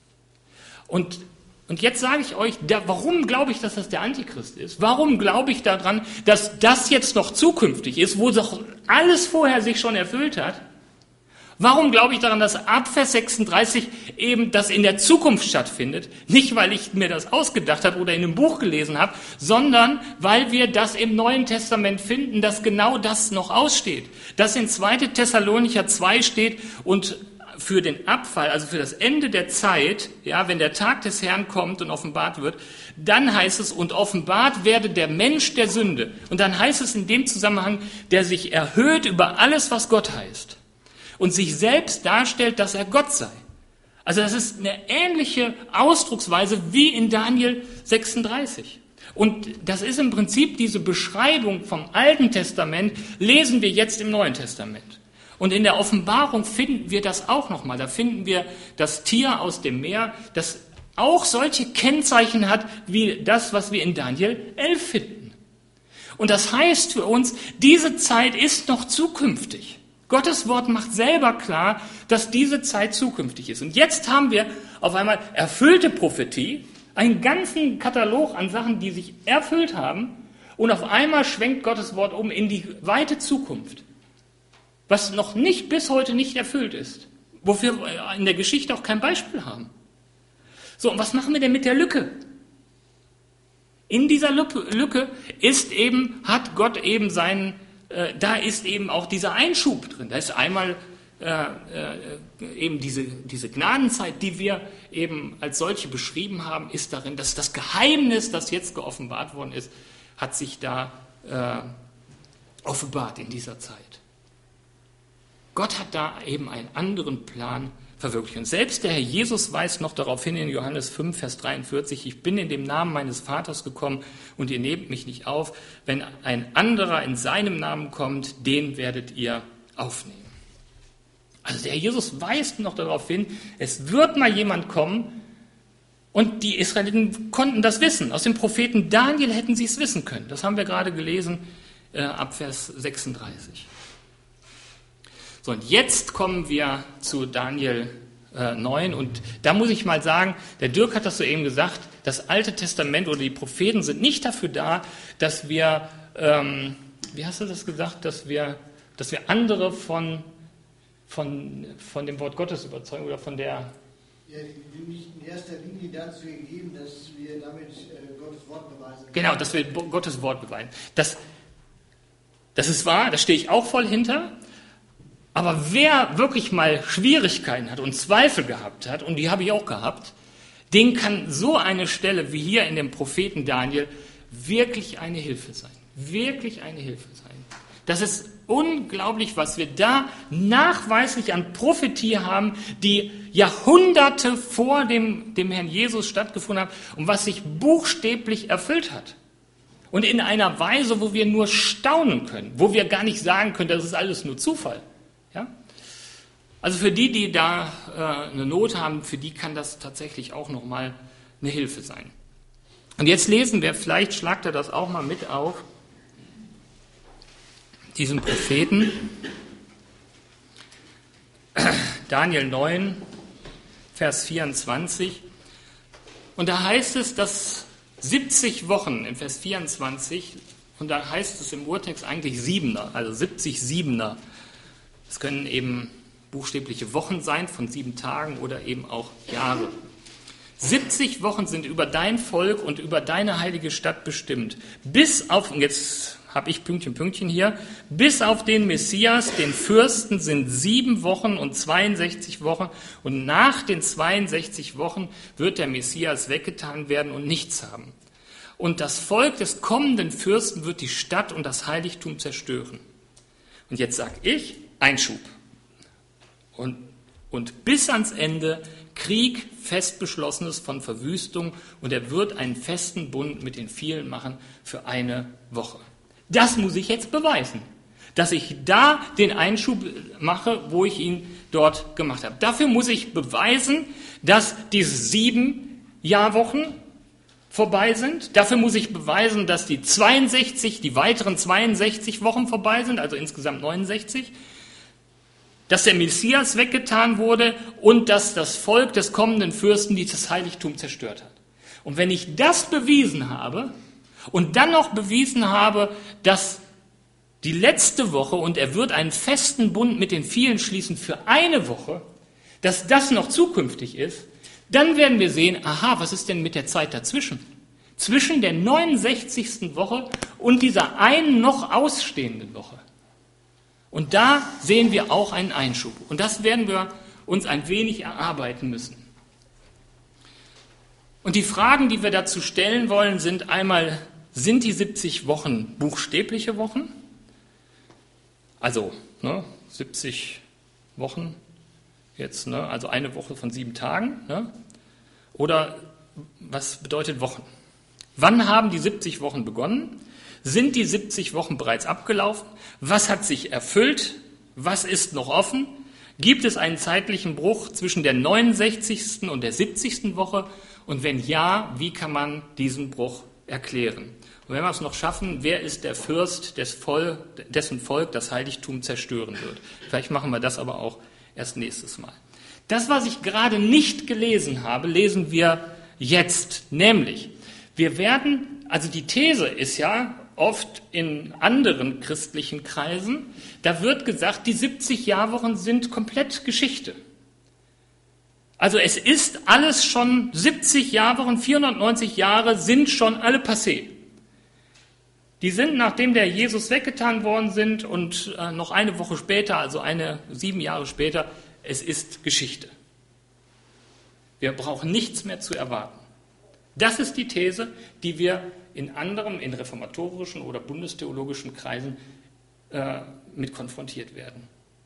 Und, und jetzt sage ich euch, da, warum glaube ich, dass das der Antichrist ist? Warum glaube ich daran, dass das jetzt noch zukünftig ist, wo doch alles vorher sich schon erfüllt hat? Warum glaube ich daran, dass ab Vers sechsunddreißig eben das in der Zukunft stattfindet? Nicht, weil ich mir das ausgedacht habe oder in einem Buch gelesen habe, sondern weil wir das im Neuen Testament finden, dass genau das noch aussteht. Dass in zweiter Thessalonicher zwei steht und für den Abfall, also für das Ende der Zeit, ja, wenn der Tag des Herrn kommt und offenbart wird, dann heißt es, und offenbart werde der Mensch der Sünde. Und dann heißt es in dem Zusammenhang, der sich erhöht über alles, was Gott heißt. Und sich selbst darstellt, dass er Gott sei. Also das ist eine ähnliche Ausdrucksweise wie in Daniel sechsunddreißig. Und das ist im Prinzip diese Beschreibung vom Alten Testament, lesen wir jetzt im Neuen Testament. Und in der Offenbarung finden wir das auch nochmal. Da finden wir das Tier aus dem Meer, das auch solche Kennzeichen hat wie das, was wir in Daniel elf finden. Und das heißt für uns, diese Zeit ist noch zukünftig. Gottes Wort macht selber klar, dass diese Zeit zukünftig ist. Und jetzt haben wir auf einmal erfüllte Prophetie, einen ganzen Katalog an Sachen, die sich erfüllt haben. Und auf einmal schwenkt Gottes Wort um in die weite Zukunft, was noch nicht bis heute nicht erfüllt ist, wofür wir in der Geschichte auch kein Beispiel haben. So, und was machen wir denn mit der Lücke? In dieser Lücke ist eben, hat Gott eben seinen Da ist eben auch dieser Einschub drin. Da ist einmal äh, äh, eben diese, diese Gnadenzeit, die wir eben als solche beschrieben haben, ist darin, dass das Geheimnis, das jetzt geoffenbart worden ist, hat sich da äh, offenbart in dieser Zeit. Gott hat da eben einen anderen Plan verwirklicht. Und selbst der Herr Jesus weist noch darauf hin in Johannes fünf, Vers dreiundvierzig, ich bin in dem Namen meines Vaters gekommen und ihr nehmt mich nicht auf. Wenn ein anderer in seinem Namen kommt, den werdet ihr aufnehmen. Also der Herr Jesus weist noch darauf hin, es wird mal jemand kommen und die Israeliten konnten das wissen. Aus dem Propheten Daniel hätten sie es wissen können. Das haben wir gerade gelesen äh, ab Vers sechsunddreißig. So, und jetzt kommen wir zu Daniel äh, neun und da muss ich mal sagen, der Dirk hat das soeben gesagt, das Alte Testament oder die Propheten sind nicht dafür da, dass wir, ähm, wie hast du das gesagt, dass wir, dass wir andere von, von, von dem Wort Gottes überzeugen oder von der... Ja, die sind nicht in erster Linie dazu gegeben, dass wir damit äh, Gottes Wort beweisen. Genau, dass wir Gottes Wort beweisen. Das, das ist wahr, da stehe ich auch voll hinter. Aber wer wirklich mal Schwierigkeiten hat und Zweifel gehabt hat, und die habe ich auch gehabt, den kann so eine Stelle wie hier in dem Propheten Daniel wirklich eine Hilfe sein. Wirklich eine Hilfe sein. Das ist unglaublich, was wir da nachweislich an Prophetie haben, die Jahrhunderte vor dem, dem Herrn Jesus stattgefunden haben und was sich buchstäblich erfüllt hat. Und in einer Weise, wo wir nur staunen können, wo wir gar nicht sagen können, das ist alles nur Zufall. Ja? Also für die, die da äh, eine Not haben, für die kann das tatsächlich auch nochmal eine Hilfe sein. Und jetzt lesen wir, vielleicht schlagt er das auch mal mit auf, diesen Propheten, Daniel neun, Vers vierundzwanzig. Und da heißt es, dass siebzig Wochen, in Vers vierundzwanzig, und da heißt es im Urtext eigentlich Siebener, also siebzig Siebener. Es können eben buchstäbliche Wochen sein von sieben Tagen oder eben auch Jahre. siebzig Wochen sind über dein Volk und über deine heilige Stadt bestimmt. Bis auf, und jetzt habe ich Pünktchen, Pünktchen hier, bis auf den Messias, den Fürsten, sind sieben Wochen und zweiundsechzig Wochen. Und nach den zweiundsechzig Wochen wird der Messias weggetan werden und nichts haben. Und das Volk des kommenden Fürsten wird die Stadt und das Heiligtum zerstören. Und jetzt sage ich, Einschub. Und, und bis ans Ende Krieg, fest beschlossenes von Verwüstung, und er wird einen festen Bund mit den vielen machen für eine Woche. Das muss ich jetzt beweisen, dass ich da den Einschub mache, wo ich ihn dort gemacht habe. Dafür muss ich beweisen, dass diese sieben Jahrwochen vorbei sind. Dafür muss ich beweisen, dass die zweiundsechzig, die weiteren zweiundsechzig Wochen vorbei sind, also insgesamt neunundsechzig, dass der Messias weggetan wurde und dass das Volk des kommenden Fürsten dieses Heiligtum zerstört hat. Und wenn ich das bewiesen habe und dann noch bewiesen habe, dass die letzte Woche, und er wird einen festen Bund mit den vielen schließen für eine Woche, dass das noch zukünftig ist, dann werden wir sehen, aha, was ist denn mit der Zeit dazwischen? Zwischen der neunundsechzigsten Woche und dieser einen noch ausstehenden Woche. Und da sehen wir auch einen Einschub. Und das werden wir uns ein wenig erarbeiten müssen. Und die Fragen, die wir dazu stellen wollen, sind einmal, sind die siebzig Wochen buchstäbliche Wochen? Also ne, siebzig Wochen jetzt, ne, also eine Woche von sieben Tagen. Ne? Oder was bedeutet Wochen? Wann haben die siebzig Wochen begonnen? Sind die siebzig Wochen bereits abgelaufen? Was hat sich erfüllt? Was ist noch offen? Gibt es einen zeitlichen Bruch zwischen der neunundsechzigsten und der siebzigsten Woche? Und wenn ja, wie kann man diesen Bruch erklären? Und wenn wir es noch schaffen, wer ist der Fürst, des Volk, dessen Volk das Heiligtum zerstören wird? Vielleicht machen wir das aber auch erst nächstes Mal. Das, was ich gerade nicht gelesen habe, lesen wir jetzt. Nämlich, wir werden, also die These ist ja oft in anderen christlichen Kreisen, da wird gesagt, die siebzig Jahrwochen sind komplett Geschichte. Also es ist alles schon siebzig Jahrwochen, vierhundertneunzig Jahre sind schon alle passé. Die sind, nachdem der Jesus weggetan worden sind und äh, noch eine Woche später, also eine sieben Jahre später, es ist Geschichte. Wir brauchen nichts mehr zu erwarten. Das ist die These, die wir in anderen, in reformatorischen oder bundestheologischen Kreisen äh, mit konfrontiert werden.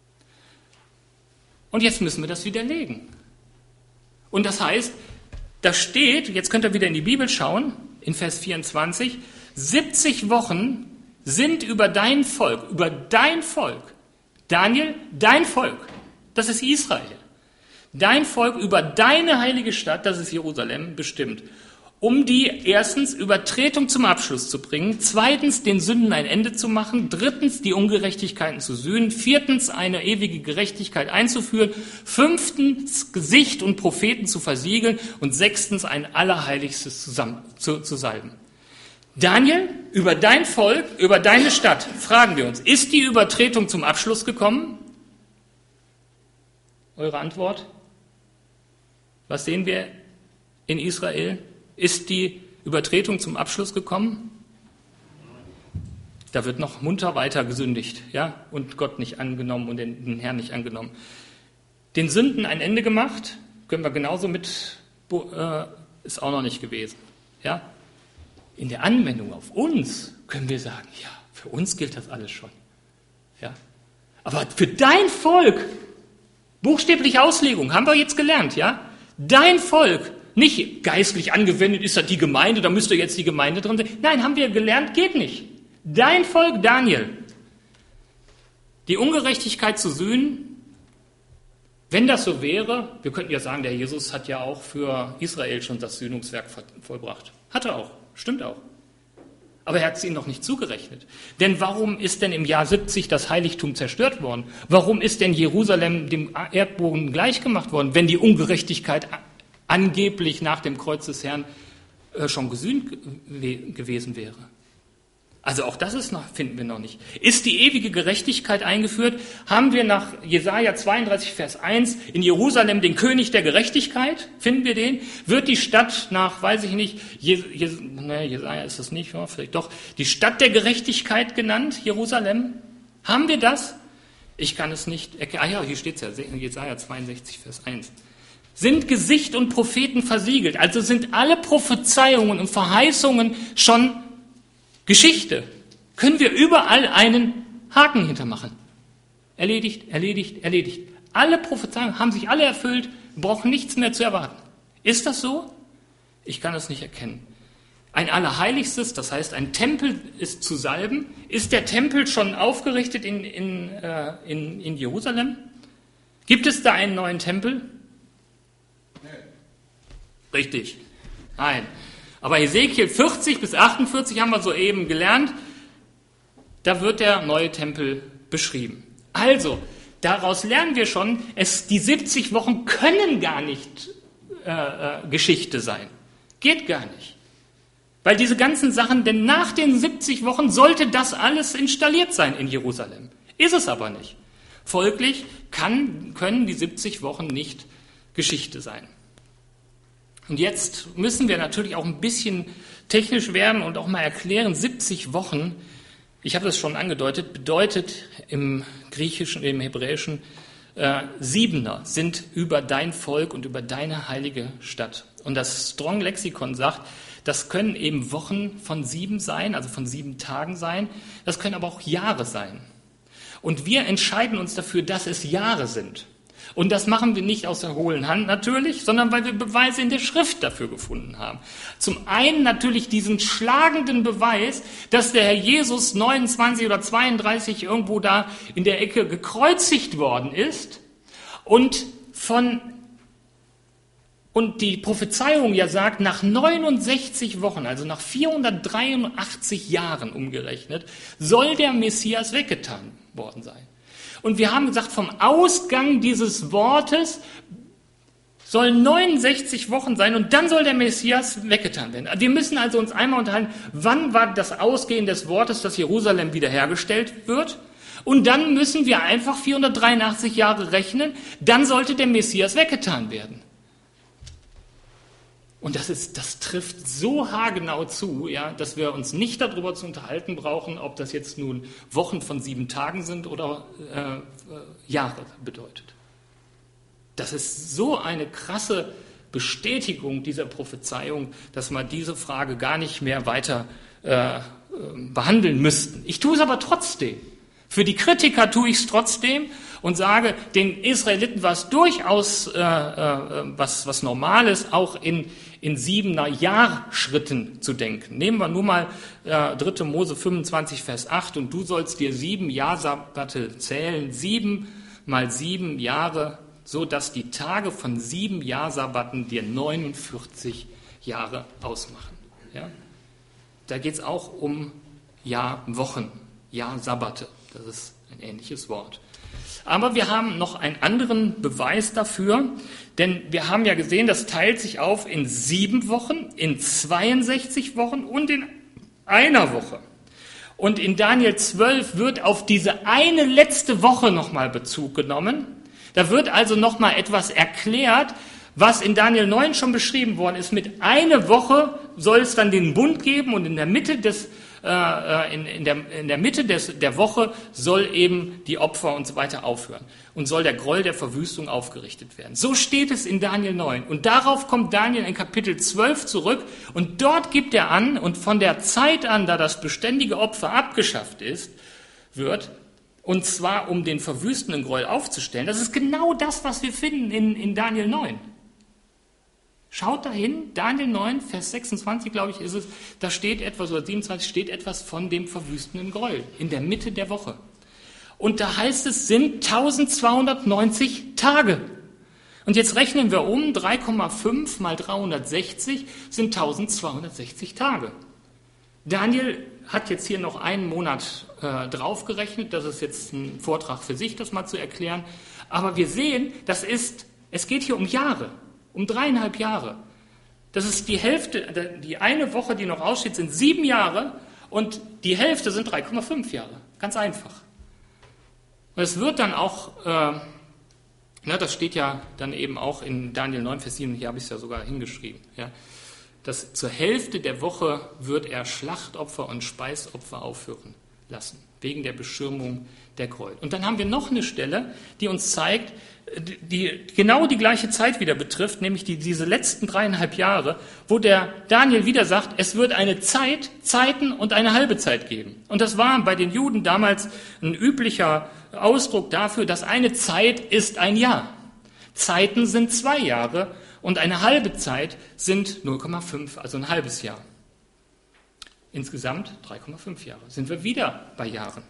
Und jetzt müssen wir das widerlegen. Und das heißt, da steht, jetzt könnt ihr wieder in die Bibel schauen, in Vers vierundzwanzig, siebzig Wochen sind über dein Volk, über dein Volk, Daniel, dein Volk, das ist Israel, dein Volk über deine heilige Stadt, das ist Jerusalem, bestimmt, um die erstens Übertretung zum Abschluss zu bringen, zweitens den Sünden ein Ende zu machen, drittens die Ungerechtigkeiten zu sühnen, viertens eine ewige Gerechtigkeit einzuführen, fünftens Gesicht und Propheten zu versiegeln und sechstens ein Allerheiligstes zusammen, zu, zu salben. Daniel, über dein Volk, über deine Stadt, fragen wir uns, ist die Übertretung zum Abschluss gekommen? Eure Antwort? Was sehen wir in Israel? Ist die Übertretung zum Abschluss gekommen? Da wird noch munter weiter gesündigt, ja, und Gott nicht angenommen und den, den Herrn nicht angenommen. Den Sünden ein Ende gemacht, können wir genauso mit, äh, ist auch noch nicht gewesen, ja. In der Anwendung auf uns können wir sagen, ja, für uns gilt das alles schon, ja. Aber für dein Volk, buchstäbliche Auslegung, haben wir jetzt gelernt, ja. Dein Volk, nicht geistlich angewendet, ist das die Gemeinde, da müsste jetzt die Gemeinde drin sein. Nein, haben wir gelernt, geht nicht. Dein Volk, Daniel, die Ungerechtigkeit zu sühnen, wenn das so wäre, wir könnten ja sagen, der Jesus hat ja auch für Israel schon das Sühnungswerk vollbracht. Hat er auch, stimmt auch. Aber er hat es ihnen noch nicht zugerechnet. Denn warum ist denn im Jahr siebzig das Heiligtum zerstört worden? Warum ist denn Jerusalem dem Erdboden gleichgemacht worden, wenn die Ungerechtigkeit angeblich nach dem Kreuz des Herrn äh, schon gesühnt ge- gewesen wäre? Also auch das ist noch, finden wir noch nicht. Ist die ewige Gerechtigkeit eingeführt? Haben wir nach Jesaja zweiunddreißig, Vers eins in Jerusalem den König der Gerechtigkeit? Finden wir den? Wird die Stadt nach, weiß ich nicht, Je, Je, ne, Jesaja ist das nicht, ja, vielleicht doch, die Stadt der Gerechtigkeit genannt, Jerusalem? Haben wir das? Ich kann es nicht erkennen. Ah ja, hier steht es ja, Jesaja zweiundsechzig, Vers eins. Sind Gesicht und Propheten versiegelt? Also sind alle Prophezeiungen und Verheißungen schon Geschichte? Können wir überall einen Haken hintermachen? Erledigt, erledigt, erledigt. alle Prophezeiungen haben sich alle erfüllt, wir brauchen nichts mehr zu erwarten. Ist das so? Ich kann es nicht erkennen. Ein Allerheiligstes, das heißt, ein Tempel ist zu salben. Ist der Tempel schon aufgerichtet in, in, äh, in, in Jerusalem? Gibt es da einen neuen Tempel? Nein. Richtig. Nein. Aber Hesekiel vierzig bis achtundvierzig haben wir soeben gelernt, da wird der neue Tempel beschrieben. Also, daraus lernen wir schon, es, die siebzig Wochen können gar nicht äh, äh, Geschichte sein. Geht gar nicht. Weil diese ganzen Sachen, denn nach den siebzig Wochen sollte das alles installiert sein in Jerusalem. Ist es aber nicht. Folglich kann, können die siebzig Wochen nicht Geschichte sein. Und jetzt müssen wir natürlich auch ein bisschen technisch werden und auch mal erklären, siebzig Wochen, ich habe das schon angedeutet, bedeutet im Griechischen, im Hebräischen, äh, Siebener sind über dein Volk und über deine heilige Stadt. Und das Strong Lexikon sagt, das können eben Wochen von sieben sein, also von sieben Tagen sein, das können aber auch Jahre sein. Und wir entscheiden uns dafür, dass es Jahre sind. Und das machen wir nicht aus der hohlen Hand natürlich, sondern weil wir Beweise in der Schrift dafür gefunden haben. Zum einen natürlich diesen schlagenden Beweis, dass der Herr Jesus neunundzwanzig oder zweiunddreißig irgendwo da in der Ecke gekreuzigt worden ist und von und die Prophezeiung ja sagt, nach neunundsechzig Wochen, also nach vierhundertdreiundachtzig Jahren umgerechnet, soll der Messias weggetan worden sein. Und wir haben gesagt, vom Ausgang dieses Wortes sollen neunundsechzig Wochen sein und dann soll der Messias weggetan werden. Wir müssen also uns einmal unterhalten, wann war das Ausgehen des Wortes, dass Jerusalem wiederhergestellt wird? Und dann müssen wir einfach vierhundertdreiundachtzig Jahre rechnen, dann sollte der Messias weggetan werden. Und das ist, das trifft so haargenau zu, ja, dass wir uns nicht darüber zu unterhalten brauchen, ob das jetzt nun Wochen von sieben Tagen sind oder äh, äh, Jahre bedeutet. Das ist so eine krasse Bestätigung dieser Prophezeiung, dass wir diese Frage gar nicht mehr weiter äh, behandeln müssten. Ich tue es aber trotzdem. Für die Kritiker tue ich es trotzdem und sage, den Israeliten war es durchaus äh, äh, was, was Normales, auch in, in siebener Jahrschritten zu denken. Nehmen wir nur mal äh, dritte Mose fünfundzwanzig, Vers acht, und du sollst dir sieben Jahrsabbate zählen, sieben mal sieben Jahre, so dass die Tage von sieben Jahrsabbaten dir neunundvierzig Jahre ausmachen. Ja? Da geht es auch um Jahrwochen, Jahrsabbate. Das ist ein ähnliches Wort. Aber wir haben noch einen anderen Beweis dafür, denn wir haben ja gesehen, das teilt sich auf in sieben Wochen, in zweiundsechzig Wochen und in einer Woche. Und in Daniel zwölf wird auf diese eine letzte Woche nochmal Bezug genommen. Da wird also nochmal etwas erklärt, was in Daniel neun schon beschrieben worden ist. Mit einer Woche soll es dann den Bund geben und in der Mitte des äh, in, in, der, in der Mitte des, der Woche soll eben die Opfer und so weiter aufhören und soll der Groll der Verwüstung aufgerichtet werden. So steht es in Daniel neun. Und darauf kommt Daniel in Kapitel zwölf zurück und dort gibt er an, und von der Zeit an, da das beständige Opfer abgeschafft ist, wird, und zwar um den verwüstenden Gräuel aufzustellen, das ist genau das, was wir finden in, in Daniel neun. Schaut dahin, Daniel neun, Vers sechsundzwanzig, glaube ich, ist es, da steht etwas, oder siebenundzwanzig, steht etwas von dem verwüstenden Gräuel in der Mitte der Woche. Und da heißt es, sind eintausendzweihundertneunzig Tage. Und jetzt rechnen wir um, drei Komma fünf mal dreihundertsechzig sind eintausendzweihundertsechzig Tage. Daniel hat jetzt hier noch einen Monat äh, draufgerechnet, das ist jetzt ein Vortrag für sich, das mal zu erklären. Aber wir sehen, das ist, es geht hier um Jahre. Um dreieinhalb Jahre. Das ist die Hälfte, die eine Woche, die noch aussteht, sind sieben Jahre und die Hälfte sind drei Komma fünf Jahre. Ganz einfach. Und es wird dann auch, äh, na, das steht ja dann eben auch in Daniel neun, Vers sieben, hier habe ich es ja sogar hingeschrieben, ja, dass zur Hälfte der Woche wird er Schlachtopfer und Speisopfer aufführen. lassen, wegen der Beschirmung der Gräuel. Und dann haben wir noch eine Stelle, die uns zeigt, die genau die gleiche Zeit wieder betrifft, nämlich die, diese letzten dreieinhalb Jahre, wo der Daniel wieder sagt, es wird eine Zeit, Zeiten und eine halbe Zeit geben. Und das war bei den Juden damals ein üblicher Ausdruck dafür, dass eine Zeit ist ein Jahr. Zeiten sind zwei Jahre und eine halbe Zeit sind null Komma fünf, also ein halbes Jahr. Insgesamt drei Komma fünf Jahre. Sind wir wieder bei Jahren.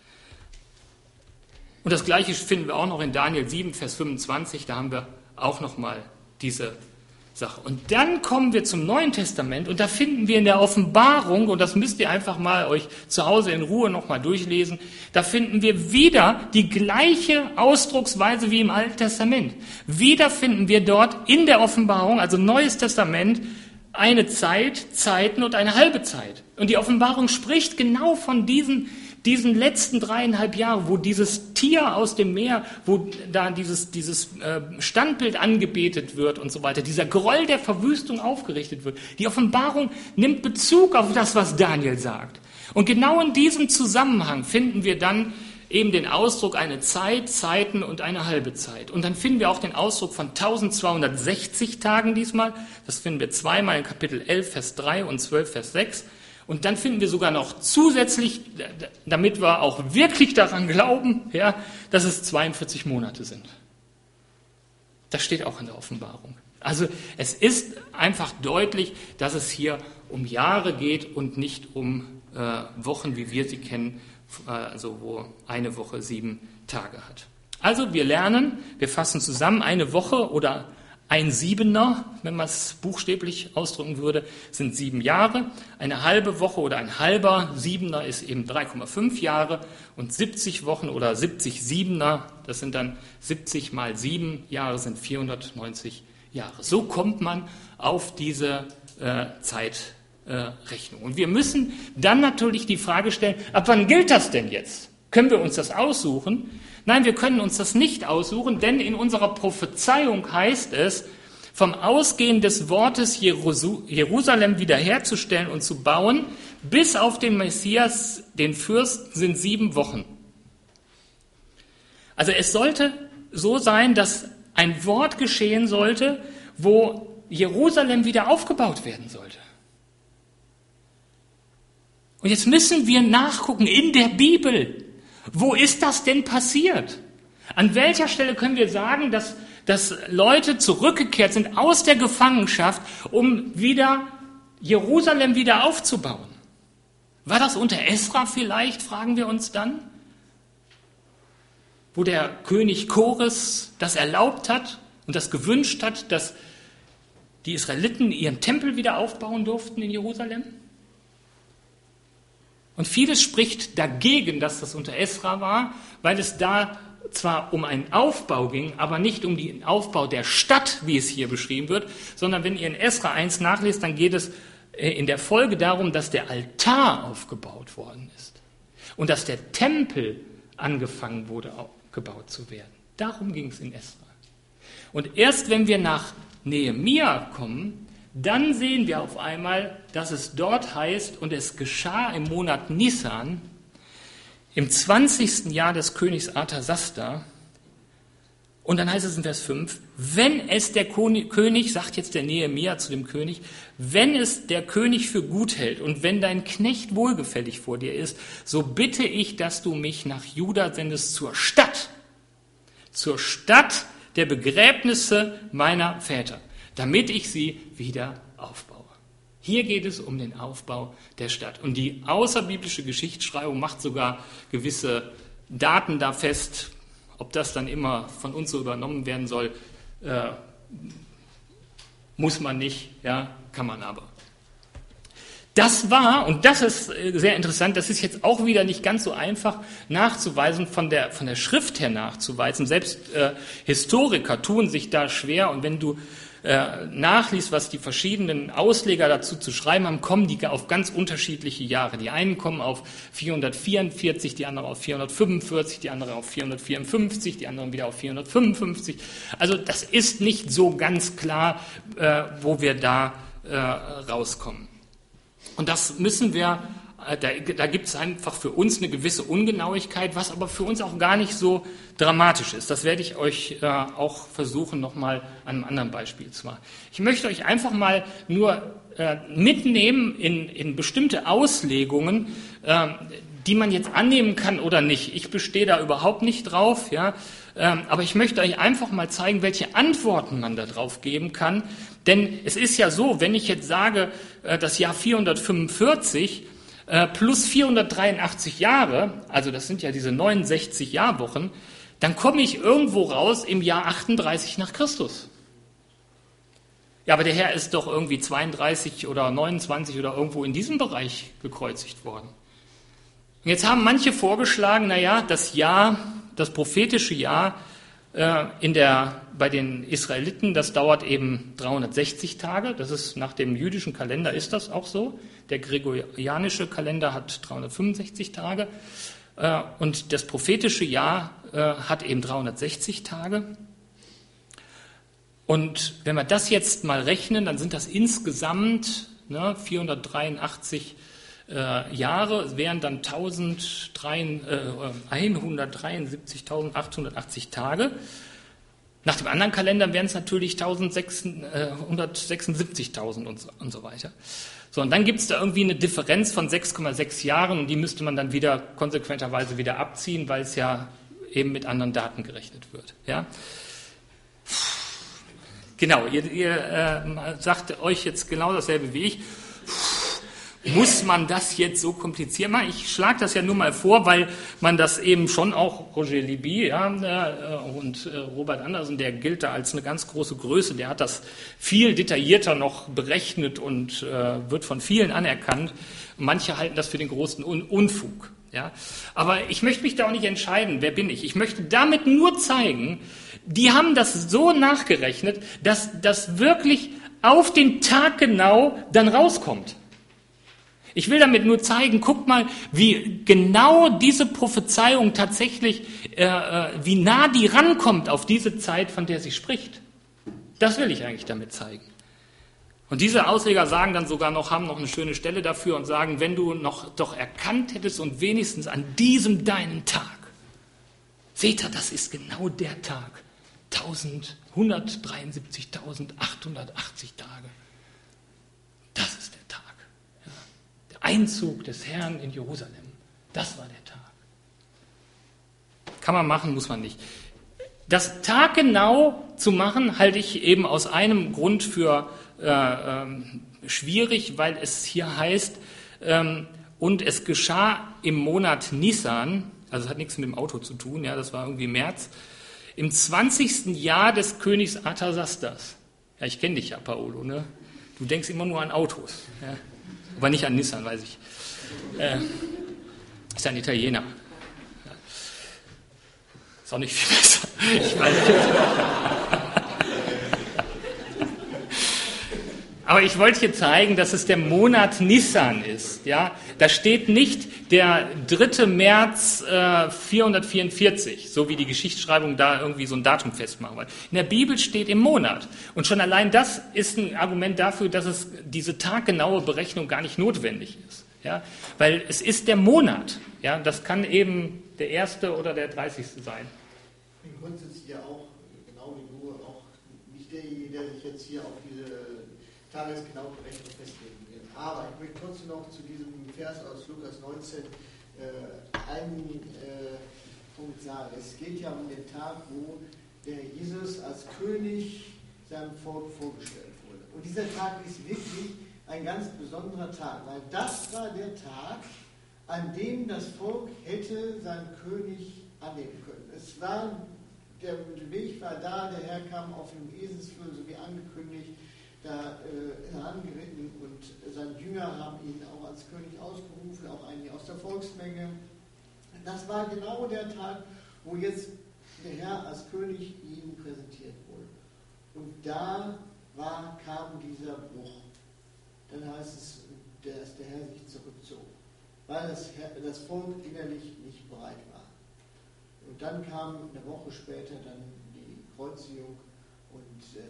Und das Gleiche finden wir auch noch in Daniel sieben, Vers fünfundzwanzig, da haben wir auch nochmal diese Sache. Und dann kommen wir zum Neuen Testament und da finden wir in der Offenbarung, und das müsst ihr einfach mal euch zu Hause in Ruhe nochmal durchlesen, da finden wir wieder die gleiche Ausdrucksweise wie im Alten Testament. Wieder finden wir dort in der Offenbarung, also Neues Testament, eine Zeit, Zeiten und eine halbe Zeit. Und die Offenbarung spricht genau von diesen diesen letzten dreieinhalb Jahre, wo dieses Tier aus dem Meer, wo da dieses, dieses Standbild angebetet wird und so weiter, dieser Groll der Verwüstung aufgerichtet wird. Die Offenbarung nimmt Bezug auf das, was Daniel sagt. Und genau in diesem Zusammenhang finden wir dann eben den Ausdruck eine Zeit, Zeiten und eine halbe Zeit. Und dann finden wir auch den Ausdruck von eintausendzweihundertsechzig Tagen diesmal. Das finden wir zweimal in Kapitel elf, Vers drei und zwölf, Vers sechs. Und dann finden wir sogar noch zusätzlich, damit wir auch wirklich daran glauben, ja, dass es zweiundvierzig Monate sind. Das steht auch in der Offenbarung. Also es ist einfach deutlich, dass es hier um Jahre geht und nicht um äh, Wochen, wie wir sie kennen, äh, also wo eine Woche sieben Tage hat. Also wir lernen, wir fassen zusammen, eine Woche oder ein Siebener, wenn man es buchstäblich ausdrücken würde, sind sieben Jahre. Eine halbe Woche oder ein halber Siebener ist eben drei Komma fünf Jahre. Und siebzig Wochen oder siebzig Siebener, das sind dann siebzig mal sieben Jahre, sind vierhundertneunzig Jahre. So kommt man auf diese äh, Zeitrechnung. Äh, Und wir müssen dann natürlich die Frage stellen, ab wann gilt das denn jetzt? Können wir uns das aussuchen? Nein, wir können uns das nicht aussuchen, denn in unserer Prophezeiung heißt es, vom Ausgehen des Wortes Jerusalem wiederherzustellen und zu bauen, bis auf den Messias, den Fürsten, sind sieben Wochen. Also es sollte so sein, dass ein Wort geschehen sollte, wo Jerusalem wieder aufgebaut werden sollte. Und jetzt müssen wir nachgucken in der Bibel. Wo ist das denn passiert? An welcher Stelle können wir sagen, dass, dass Leute zurückgekehrt sind aus der Gefangenschaft, um wieder Jerusalem wieder aufzubauen? War das unter Esra vielleicht, fragen wir uns dann? Wo der König Chores das erlaubt hat und das gewünscht hat, dass die Israeliten ihren Tempel wieder aufbauen durften in Jerusalem? Und vieles spricht dagegen, dass das unter Esra war, weil es da zwar um einen Aufbau ging, aber nicht um den Aufbau der Stadt, wie es hier beschrieben wird, sondern wenn ihr in Esra eins nachlest, dann geht es in der Folge darum, dass der Altar aufgebaut worden ist und dass der Tempel angefangen wurde, gebaut zu werden. Darum ging es in Esra. Und erst wenn wir nach Nehemia kommen, dann sehen wir auf einmal, dass es dort heißt, und es geschah im Monat Nisan, im zwanzigsten Jahr des Königs Arthasasta, und dann heißt es in Vers fünf, wenn es der König, sagt jetzt der Nehemia zu dem König, wenn es der König für gut hält und wenn dein Knecht wohlgefällig vor dir ist, so bitte ich, dass du mich nach Juda sendest zur Stadt, zur Stadt der Begräbnisse meiner Väter, damit ich sie wieder aufbaue. Hier geht es um den Aufbau der Stadt. Und die außerbiblische Geschichtsschreibung macht sogar gewisse Daten da fest. Ob das dann immer von uns so übernommen werden soll, äh, muss man nicht, ja, kann man aber. Das war, und das ist sehr interessant, das ist jetzt auch wieder nicht ganz so einfach nachzuweisen, von der, von der Schrift her nachzuweisen. Selbst äh, Historiker tun sich da schwer, und wenn du äh, nachliest, was die verschiedenen Ausleger dazu zu schreiben haben, kommen die auf ganz unterschiedliche Jahre. Die einen kommen auf vierhundertvierundvierzig, die anderen auf vierhundertfünfundvierzig, die anderen auf vierhundertvierundfünfzig, die anderen wieder auf vierhundertfünfundfünfzig. Also das ist nicht so ganz klar, äh, wo wir da äh, rauskommen. Und das müssen wir da, da gibt es einfach für uns eine gewisse Ungenauigkeit, was aber für uns auch gar nicht so dramatisch ist. Das werde ich euch äh, auch versuchen, nochmal an einem anderen Beispiel zu machen. Ich möchte euch einfach mal nur äh, mitnehmen in, in bestimmte Auslegungen, äh, die man jetzt annehmen kann oder nicht. Ich bestehe da überhaupt nicht drauf, ja, ähm, aber ich möchte euch einfach mal zeigen, welche Antworten man da drauf geben kann. Denn es ist ja so, wenn ich jetzt sage, äh, das Jahr vierhundertfünfundvierzig äh, plus vierhundertdreiundachtzig Jahre, also das sind ja diese neunundsechzig Jahrwochen, dann komme ich irgendwo raus im Jahr achtunddreißig nach Christus. Ja, aber der Herr ist doch irgendwie zweiunddreißig oder neunundzwanzig oder irgendwo in diesem Bereich gekreuzigt worden. Und jetzt haben manche vorgeschlagen, naja, das Jahr, das prophetische Jahr äh, in der, bei den Israeliten, das dauert eben dreihundertsechzig Tage. Das ist nach dem jüdischen Kalender ist das auch so. Der gregorianische Kalender hat dreihundertfünfundsechzig Tage äh, und das prophetische Jahr äh, hat eben dreihundertsechzig Tage. Und wenn wir das jetzt mal rechnen, dann sind das insgesamt ne, vierhundertdreiundachtzig äh, Jahre, es wären dann hundertdreiundsiebzigtausendachthundertachtzig Tage. Nach dem anderen Kalender wären es natürlich hundertsechsundsiebzigtausend und so, und so weiter. So, und dann gibt es da irgendwie eine Differenz von sechs Komma sechs Jahren und die müsste man dann wieder konsequenterweise wieder abziehen, weil es ja eben mit anderen Daten gerechnet wird. Ja? Genau, ihr, ihr äh, sagt euch jetzt genau dasselbe wie ich. Muss man das jetzt so kompliziert machen? Ich schlage das ja nur mal vor, weil man das eben schon auch, Roger Libby ja, äh, und äh, Robert Anderson, der gilt da als eine ganz große Größe, der hat das viel detaillierter noch berechnet und äh, wird von vielen anerkannt. Manche halten das für den großen Un- Unfug. Ja? Aber ich möchte mich da auch nicht entscheiden, wer bin ich. Ich möchte damit nur zeigen, die haben das so nachgerechnet, dass das wirklich auf den Tag genau dann rauskommt. Ich will damit nur zeigen, guck mal, wie genau diese Prophezeiung tatsächlich, äh, wie nah die rankommt auf diese Zeit, von der sie spricht. Das will ich eigentlich damit zeigen. Und diese Ausleger sagen dann sogar noch, haben noch eine schöne Stelle dafür und sagen, wenn du noch doch erkannt hättest und wenigstens an diesem deinen Tag, seht ihr, das ist genau der Tag, hundertdreiundsiebzigtausendachthundertachtzig Tage. Das ist der Tag. Ja. Der Einzug des Herrn in Jerusalem. Das war der Tag. Kann man machen, muss man nicht. Das taggenau zu machen, halte ich eben aus einem Grund für äh, ähm, schwierig, weil es hier heißt, ähm, und es geschah im Monat Nisan, also es hat nichts mit dem Auto zu tun, ja, das war irgendwie März, im zwanzigsten Jahr des Königs Artasastas. Ja, ich kenne dich ja, Paolo, ne? Du denkst immer nur an Autos. Ja? Aber nicht an Nissan, weiß ich. Äh, ist ein Italiener. Ja. Ist auch nicht viel besser. Ich weiß nicht. Aber ich wollte hier zeigen, dass es der Monat Nissan ist. Ja? Da steht nicht der dritte März äh, vierhundertvierundvierzig, so wie die Geschichtsschreibung da irgendwie so ein Datum festmachen will. In der Bibel steht im Monat. Und schon allein das ist ein Argument dafür, dass es diese taggenaue Berechnung gar nicht notwendig ist. Ja? Weil es ist der Monat. Ja? Das kann eben der erste oder der dreißigste sein. Ich bin grundsätzlich ja auch, genau wie du, auch nicht derjenige, der sich jetzt hier auf diese tagesgenaue Berechnung festlegen wird. Aber ich möchte trotzdem noch zu diesem Vers aus Lukas neunzehn äh, einen äh, Punkt sagen. Es geht ja um den Tag, wo der Jesus als König seinem Volk vorgestellt wurde. Und dieser Tag ist wirklich ein ganz besonderer Tag, weil das war der Tag, an dem das Volk hätte seinen König annehmen können. Es war, der Weg war da, der Herr kam auf dem Eselsflöhe, so wie angekündigt, da äh, herangeritten und seine Jünger haben ihn auch als König ausgerufen, auch einige aus der Volksmenge. Das war genau der Tag, wo jetzt der Herr als König ihm präsentiert wurde. Und da war, kam dieser Bruch. Dann heißt es, dass der Herr sich zurückzog, weil das, das Volk innerlich nicht bereit war. Und dann kam eine Woche später dann die Kreuzigung und äh,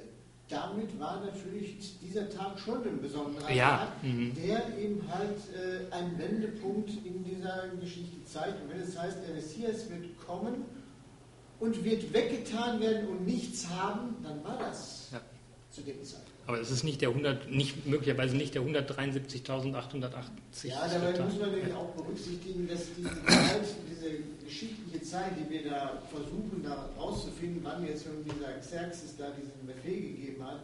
damit war natürlich dieser Tag schon ein besonderer ja. Tag, mhm. der eben halt äh, ein Wendepunkt in dieser Geschichte zeigt. Und wenn es heißt, der Messias wird kommen und wird weggetan werden und nichts haben, dann war das ja. zu dem Zeitpunkt. Aber es ist nicht der hundert, nicht, möglicherweise nicht der hundertdreiundsiebzigtausendachthundertachtzig. Ja, dabei muss man nämlich auch berücksichtigen, dass diese Zeit, diese geschichtliche Zeit, die wir da versuchen, da rauszufinden, wann jetzt dieser Xerxes da diesen Befehl gegeben hat,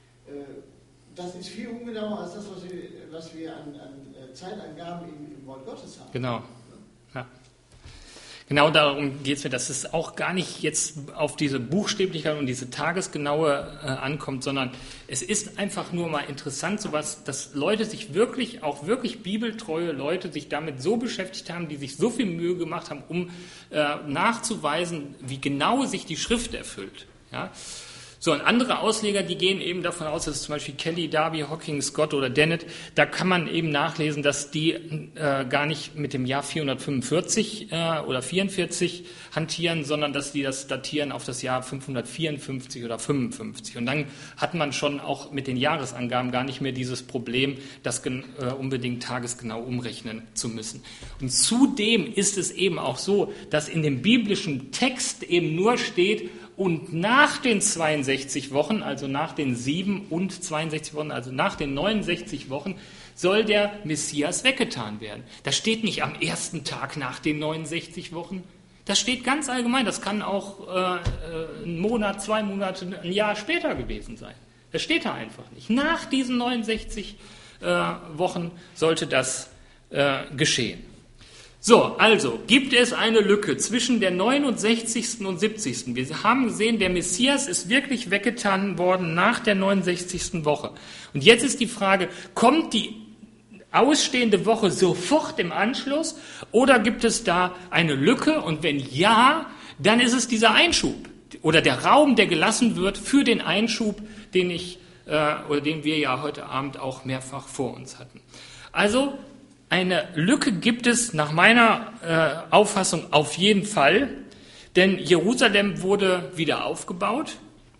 das ist viel ungenauer als das, was wir, was wir an, an Zeitangaben im, im Wort Gottes haben. Genau. Ja. Genau darum geht es mir, dass es auch gar nicht jetzt auf diese Buchstäblichkeit und diese Tagesgenaue äh, ankommt, sondern es ist einfach nur mal interessant, sowas, dass Leute sich wirklich, auch wirklich bibeltreue Leute, sich damit so beschäftigt haben, die sich so viel Mühe gemacht haben, um äh, nachzuweisen, wie genau sich die Schrift erfüllt. Ja? So, und andere Ausleger, die gehen eben davon aus, dass zum Beispiel Kelly, Darby, Hocking, Scott oder Dennett, da kann man eben nachlesen, dass die äh, gar nicht mit dem Jahr vierhundertfünfundvierzig äh, oder vierundvierzig hantieren, sondern dass die das datieren auf das Jahr fünfhundertvierundfünfzig oder fünfundfünfzig. Und dann hat man schon auch mit den Jahresangaben gar nicht mehr dieses Problem, das äh, unbedingt tagesgenau umrechnen zu müssen. Und zudem ist es eben auch so, dass in dem biblischen Text eben nur steht, und nach den zweiundsechzig Wochen, also nach den sieben und zweiundsechzig Wochen, also nach den neunundsechzig Wochen, soll der Messias weggetan werden. Das steht nicht am ersten Tag nach den neunundsechzig Wochen. Das steht ganz allgemein. Das kann auch äh, ein Monat, zwei Monate, ein Jahr später gewesen sein. Das steht da einfach nicht. Nach diesen neunundsechzig äh, Wochen sollte das äh, geschehen. So, also gibt es eine Lücke zwischen der neunundsechzigsten und siebzigsten Wir haben gesehen, der Messias ist wirklich weggetan worden nach der neunundsechzigsten Woche. Und jetzt ist die Frage, kommt die ausstehende Woche sofort im Anschluss oder gibt es da eine Lücke? Und wenn ja, dann ist es dieser Einschub oder der Raum, der gelassen wird für den Einschub, den ich äh, oder den wir ja heute Abend auch mehrfach vor uns hatten. Also eine Lücke gibt es nach meiner äh, Auffassung auf jeden Fall, denn Jerusalem wurde wieder aufgebaut.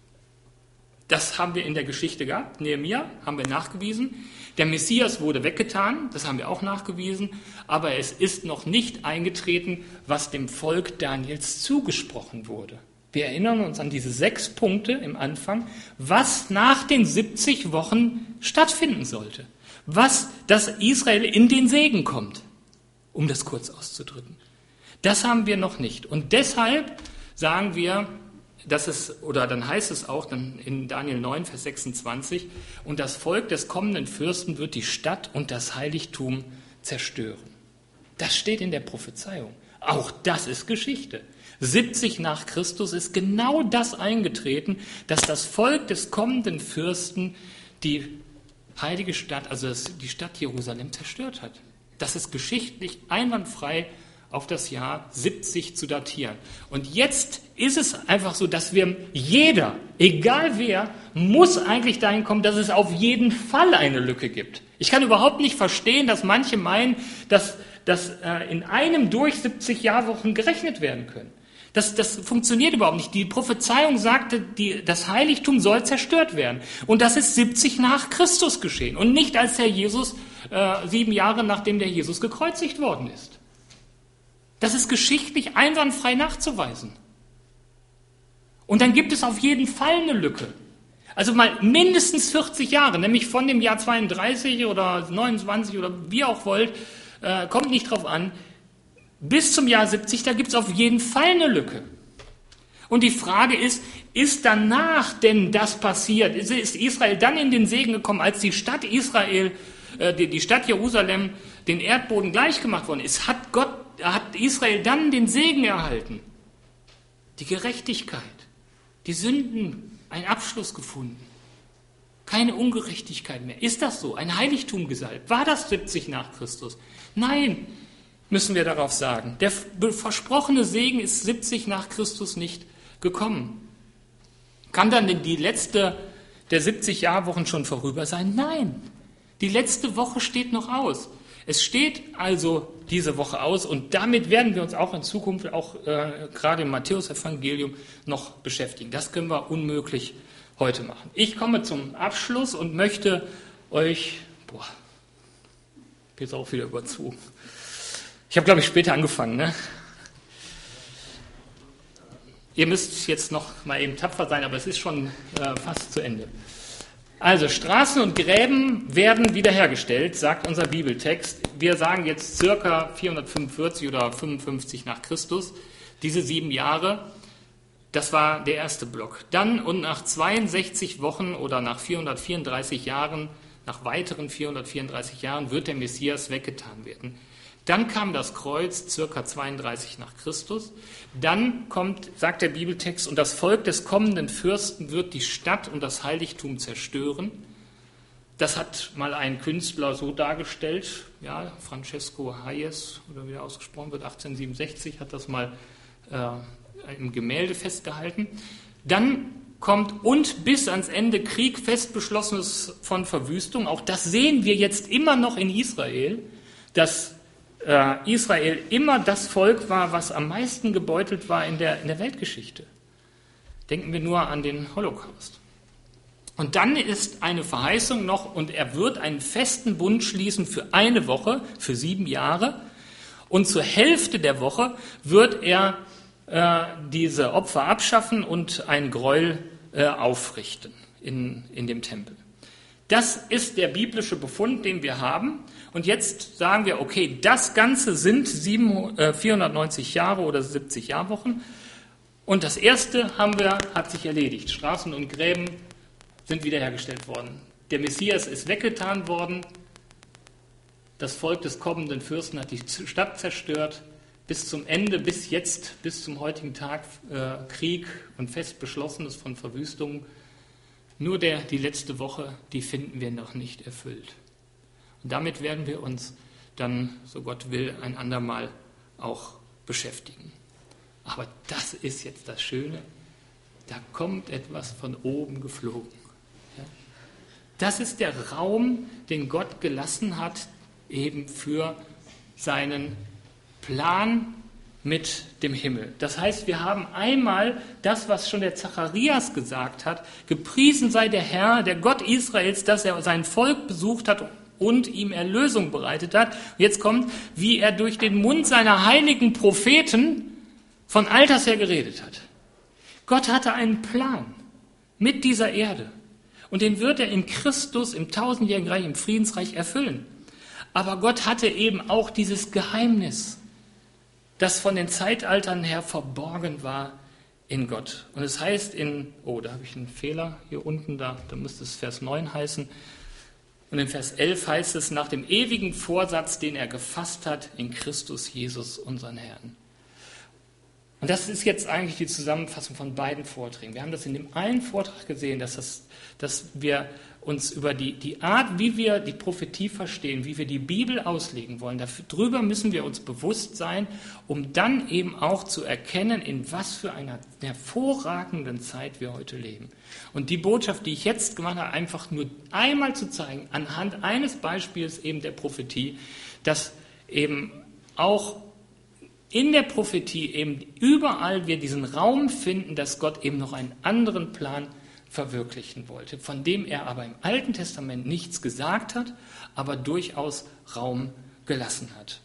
Das haben wir in der Geschichte gehabt. Nehemia haben wir nachgewiesen. Der Messias wurde weggetan, das haben wir auch nachgewiesen. Aber es ist noch nicht eingetreten, was dem Volk Daniels zugesprochen wurde. Wir erinnern uns an diese sechs Punkte im Anfang, was nach den siebzig Wochen stattfinden sollte. Was, dass Israel in den Segen kommt, um das kurz auszudrücken. Das haben wir noch nicht. Und deshalb sagen wir, dass es, oder dann heißt es auch dann in Daniel neun, Vers sechsundzwanzig, und das Volk des kommenden Fürsten wird die Stadt und das Heiligtum zerstören. Das steht in der Prophezeiung. Auch das ist Geschichte. siebzig nach Christus ist genau das eingetreten, dass das Volk des kommenden Fürsten die heilige Stadt, also die Stadt Jerusalem zerstört hat. Das ist geschichtlich einwandfrei auf das Jahr siebzig zu datieren. Und jetzt ist es einfach so, dass wir jeder, egal wer, muss eigentlich dahin kommen, dass es auf jeden Fall eine Lücke gibt. Ich kann überhaupt nicht verstehen, dass manche meinen, dass, dass äh, in einem durch siebzig Jahrwochen gerechnet werden können. Das, das funktioniert überhaupt nicht. Die Prophezeiung sagte, die, das Heiligtum soll zerstört werden. Und das ist siebzig nach Christus geschehen. Und nicht als der Jesus, äh, sieben Jahre nachdem der Jesus gekreuzigt worden ist. Das ist geschichtlich einwandfrei nachzuweisen. Und dann gibt es auf jeden Fall eine Lücke. Also mal mindestens vierzig Jahre, nämlich von dem Jahr zweiunddreißig oder neunundzwanzig oder wie auch wollt, äh, kommt nicht drauf an, bis zum Jahr siebzig, da gibt es auf jeden Fall eine Lücke. Und die Frage ist, ist danach denn das passiert? Ist, ist Israel dann in den Segen gekommen, als die Stadt Israel, äh, die, die Stadt Jerusalem den Erdboden gleichgemacht worden ist? Hat Gott, hat Israel dann den Segen erhalten? Die Gerechtigkeit, die Sünden, einen Abschluss gefunden. Keine Ungerechtigkeit mehr. Ist das so? Ein Heiligtum gesalbt? War das siebzig nach Christus? Nein. Müssen wir darauf sagen. Der versprochene Segen ist siebzig nach Christus nicht gekommen. Kann dann denn die letzte der siebzig Jahrwochen schon vorüber sein? Nein, die letzte Woche steht noch aus. Es steht also diese Woche aus und damit werden wir uns auch in Zukunft, auch äh, gerade im Matthäus-Evangelium, noch beschäftigen. Das können wir unmöglich heute machen. Ich komme zum Abschluss und möchte euch, boah, jetzt auch wieder überzogen. Ich habe, glaube ich, später angefangen, ne? Ihr müsst jetzt noch mal eben tapfer sein, aber es ist schon äh, fast zu Ende. Also, Straßen und Gräben werden wiederhergestellt, sagt unser Bibeltext. Wir sagen jetzt circa vierhundertfünfundvierzig oder fünfundfünfzig nach Christus. Diese sieben Jahre, das war der erste Block. Dann und nach zweiundsechzig Wochen oder nach vierhundertvierunddreißig Jahren, nach weiteren vierhundertvierunddreißig Jahren, wird der Messias weggetan werden. Dann kam das Kreuz, circa zweiunddreißig nach Christus. Dann kommt, sagt der Bibeltext, und das Volk des kommenden Fürsten wird die Stadt und das Heiligtum zerstören. Das hat mal ein Künstler so dargestellt, ja, Francesco Hayes, oder wie er ausgesprochen wird, achtzehnhundertsiebenundsechzig, hat das mal äh, im Gemälde festgehalten. Dann kommt und bis ans Ende Krieg, fest beschlossenes von Verwüstung. Auch das sehen wir jetzt immer noch in Israel, dass äh, Israel immer das Volk war, was am meisten gebeutelt war in der, in der Weltgeschichte. Denken wir nur an den Holocaust. Und dann ist eine Verheißung noch, und er wird einen festen Bund schließen für eine Woche, für sieben Jahre. Und zur Hälfte der Woche wird er äh, diese Opfer abschaffen und ein Gräuel äh, aufrichten in, in dem Tempel. Das ist der biblische Befund, den wir haben. Und jetzt sagen wir, okay, das Ganze sind sieben, äh, vierhundertneunzig Jahre oder siebzig Jahrwochen. Und das erste haben wir, hat sich erledigt. Straßen und Gräben sind wiederhergestellt worden. Der Messias ist weggetan worden. Das Volk des kommenden Fürsten hat die Stadt zerstört. Bis zum Ende, bis jetzt, bis zum heutigen Tag äh, Krieg und fest beschlossenes von Verwüstungen. Nur der, die letzte Woche, die finden wir noch nicht erfüllt. Und damit werden wir uns dann, so Gott will, ein andermal auch beschäftigen. Aber das ist jetzt das Schöne, da kommt etwas von oben geflogen. Ja? Das ist der Raum, den Gott gelassen hat, eben für seinen Plan mit dem Himmel. Das heißt, wir haben einmal das, was schon der Zacharias gesagt hat, gepriesen sei der Herr, der Gott Israels, dass er sein Volk besucht hat und ihm Erlösung bereitet hat. Und jetzt kommt, wie er durch den Mund seiner heiligen Propheten von alters her geredet hat. Gott hatte einen Plan mit dieser Erde und den wird er in Christus, im tausendjährigen Reich, im Friedensreich erfüllen. Aber Gott hatte eben auch dieses Geheimnis, das von den Zeitaltern her verborgen war in Gott. Und es heißt in, oh, da habe ich einen Fehler hier unten, da, da müsste es Vers neun heißen. Und in Vers elf heißt es, nach dem ewigen Vorsatz, den er gefasst hat in Christus Jesus, unseren Herrn. Und das ist jetzt eigentlich die Zusammenfassung von beiden Vorträgen. Wir haben das in dem einen Vortrag gesehen, dass, das, dass wir uns über die, die Art, wie wir die Prophetie verstehen, wie wir die Bibel auslegen wollen, darüber müssen wir uns bewusst sein, um dann eben auch zu erkennen, in was für einer hervorragenden Zeit wir heute leben. Und die Botschaft, die ich jetzt gemacht habe, einfach nur einmal zu zeigen, anhand eines Beispiels eben der Prophetie, dass eben auch in der Prophetie eben überall wir diesen Raum finden, dass Gott eben noch einen anderen Plan verwirklichen wollte, von dem er aber im Alten Testament nichts gesagt hat, aber durchaus Raum gelassen hat.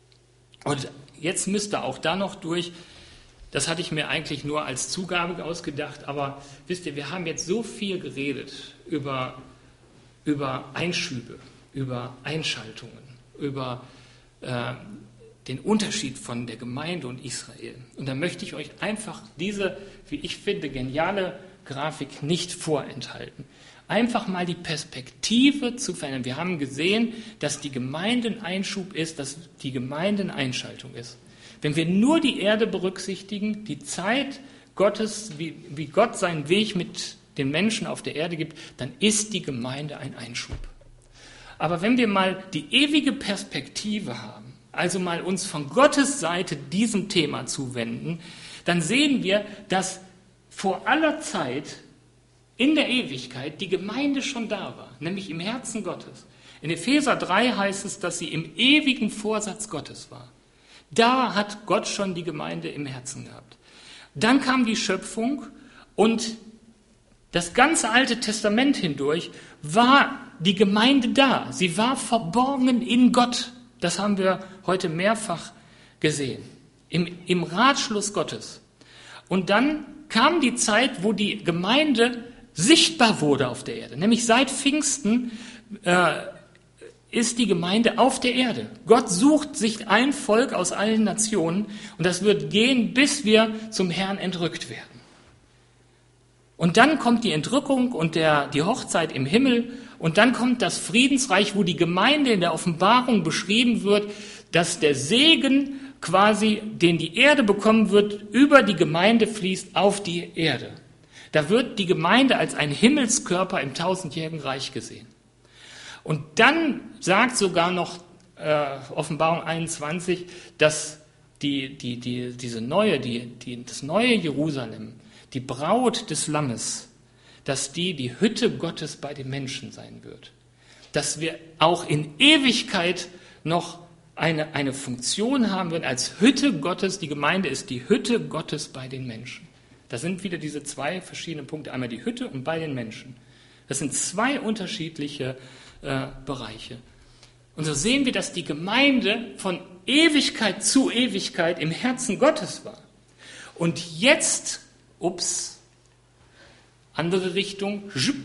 Und jetzt müsste auch da noch durch, das hatte ich mir eigentlich nur als Zugabe ausgedacht, aber wisst ihr, wir haben jetzt so viel geredet über, über Einschübe, über Einschaltungen, über äh, den Unterschied von der Gemeinde und Israel. Und da möchte ich euch einfach diese, wie ich finde, geniale Grafik nicht vorenthalten. Einfach mal die Perspektive zu verändern. Wir haben gesehen, dass die Gemeinde ein Einschub ist, dass die Gemeinde eine Einschaltung ist. Wenn wir nur die Erde berücksichtigen, die Zeit Gottes, wie, wie Gott seinen Weg mit den Menschen auf der Erde gibt, dann ist die Gemeinde ein Einschub. Aber wenn wir mal die ewige Perspektive haben, also mal uns von Gottes Seite diesem Thema zuwenden, dann sehen wir, dass vor aller Zeit in der Ewigkeit die Gemeinde schon da war, nämlich im Herzen Gottes. In Epheser drei heißt es, dass sie im ewigen Vorsatz Gottes war. Da hat Gott schon die Gemeinde im Herzen gehabt. Dann kam die Schöpfung und Das ganze Alte Testament hindurch war die Gemeinde da. Sie war verborgen in Gott. Das haben wir heute mehrfach gesehen. Im, im Ratschluss Gottes. Und dann kam die Zeit, wo die Gemeinde sichtbar wurde auf der Erde. Nämlich seit Pfingsten äh, ist die Gemeinde auf der Erde. Gott sucht sich ein Volk aus allen Nationen und das wird gehen, bis wir zum Herrn entrückt werden. Und dann kommt die Entrückung und der, die Hochzeit im Himmel und dann kommt das Friedensreich, wo die Gemeinde in der Offenbarung beschrieben wird, dass der Segen quasi, den die Erde bekommen wird, über die Gemeinde fließt auf die Erde. Da wird die Gemeinde als ein Himmelskörper im tausendjährigen Reich gesehen. Und dann sagt sogar noch äh, Offenbarung einundzwanzig, dass die, die, die, diese neue, die, die, das neue Jerusalem, die Braut des Lammes, dass die die Hütte Gottes bei den Menschen sein wird. Dass wir auch in Ewigkeit noch eine, eine Funktion haben werden als Hütte Gottes. Die Gemeinde ist die Hütte Gottes bei den Menschen. Das sind wieder diese zwei verschiedenen Punkte. Einmal die Hütte und bei den Menschen. Das sind zwei unterschiedliche äh, Bereiche. Und so sehen wir, dass die Gemeinde von Ewigkeit zu Ewigkeit im Herzen Gottes war. Und jetzt, ups, andere Richtung,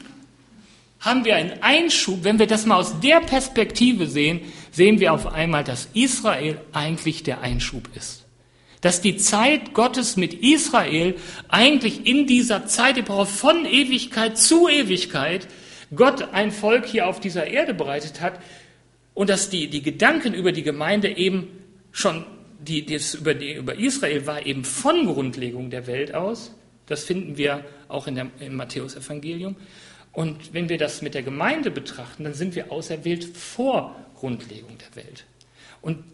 haben wir einen Einschub. Wenn wir das mal aus der Perspektive sehen, sehen wir auf einmal, dass Israel eigentlich der Einschub ist. Dass die Zeit Gottes mit Israel eigentlich in dieser Zeitepoche von Ewigkeit zu Ewigkeit Gott ein Volk hier auf dieser Erde bereitet hat und dass die, die Gedanken über die Gemeinde eben schon, die, das über, die, über Israel war eben von Grundlegung der Welt aus. Das finden wir auch in der, im Matthäus-Evangelium. Und wenn wir das mit der Gemeinde betrachten, dann sind wir auserwählt vor Grundlegung der Welt. Und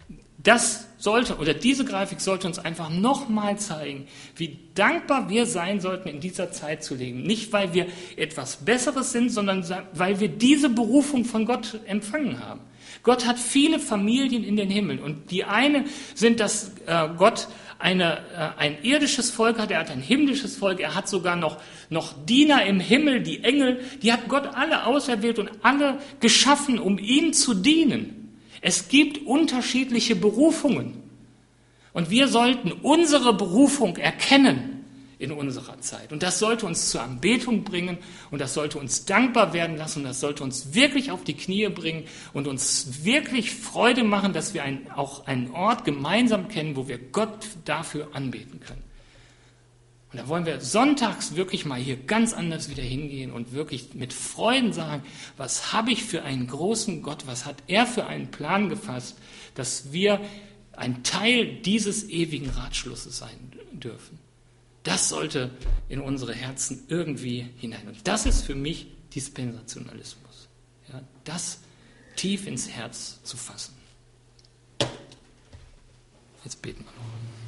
das sollte, oder diese Grafik sollte uns einfach nochmal zeigen, wie dankbar wir sein sollten, in dieser Zeit zu leben. Nicht, weil wir etwas Besseres sind, sondern weil wir diese Berufung von Gott empfangen haben. Gott hat viele Familien in den Himmeln. Und die eine sind, dass äh, Gott eine, äh, ein irdisches Volk hat, er hat ein himmlisches Volk, er hat sogar noch, noch Diener im Himmel, die Engel, die hat Gott alle auserwählt und alle geschaffen, um ihm zu dienen. Es gibt unterschiedliche Berufungen. Und wir sollten unsere Berufung erkennen in unserer Zeit. Und das sollte uns zur Anbetung bringen und das sollte uns dankbar werden lassen und das sollte uns wirklich auf die Knie bringen und uns wirklich Freude machen, dass wir ein, auch einen Ort gemeinsam kennen, wo wir Gott dafür anbeten können. Und da wollen wir sonntags wirklich mal hier ganz anders wieder hingehen und wirklich mit Freuden sagen, was habe ich für einen großen Gott, was hat er für einen Plan gefasst, dass wir ein Teil dieses ewigen Ratschlusses sein dürfen. Das sollte in unsere Herzen irgendwie hinein. Und das ist für mich Dispensationalismus. Ja, das tief ins Herz zu fassen. Jetzt beten wir noch.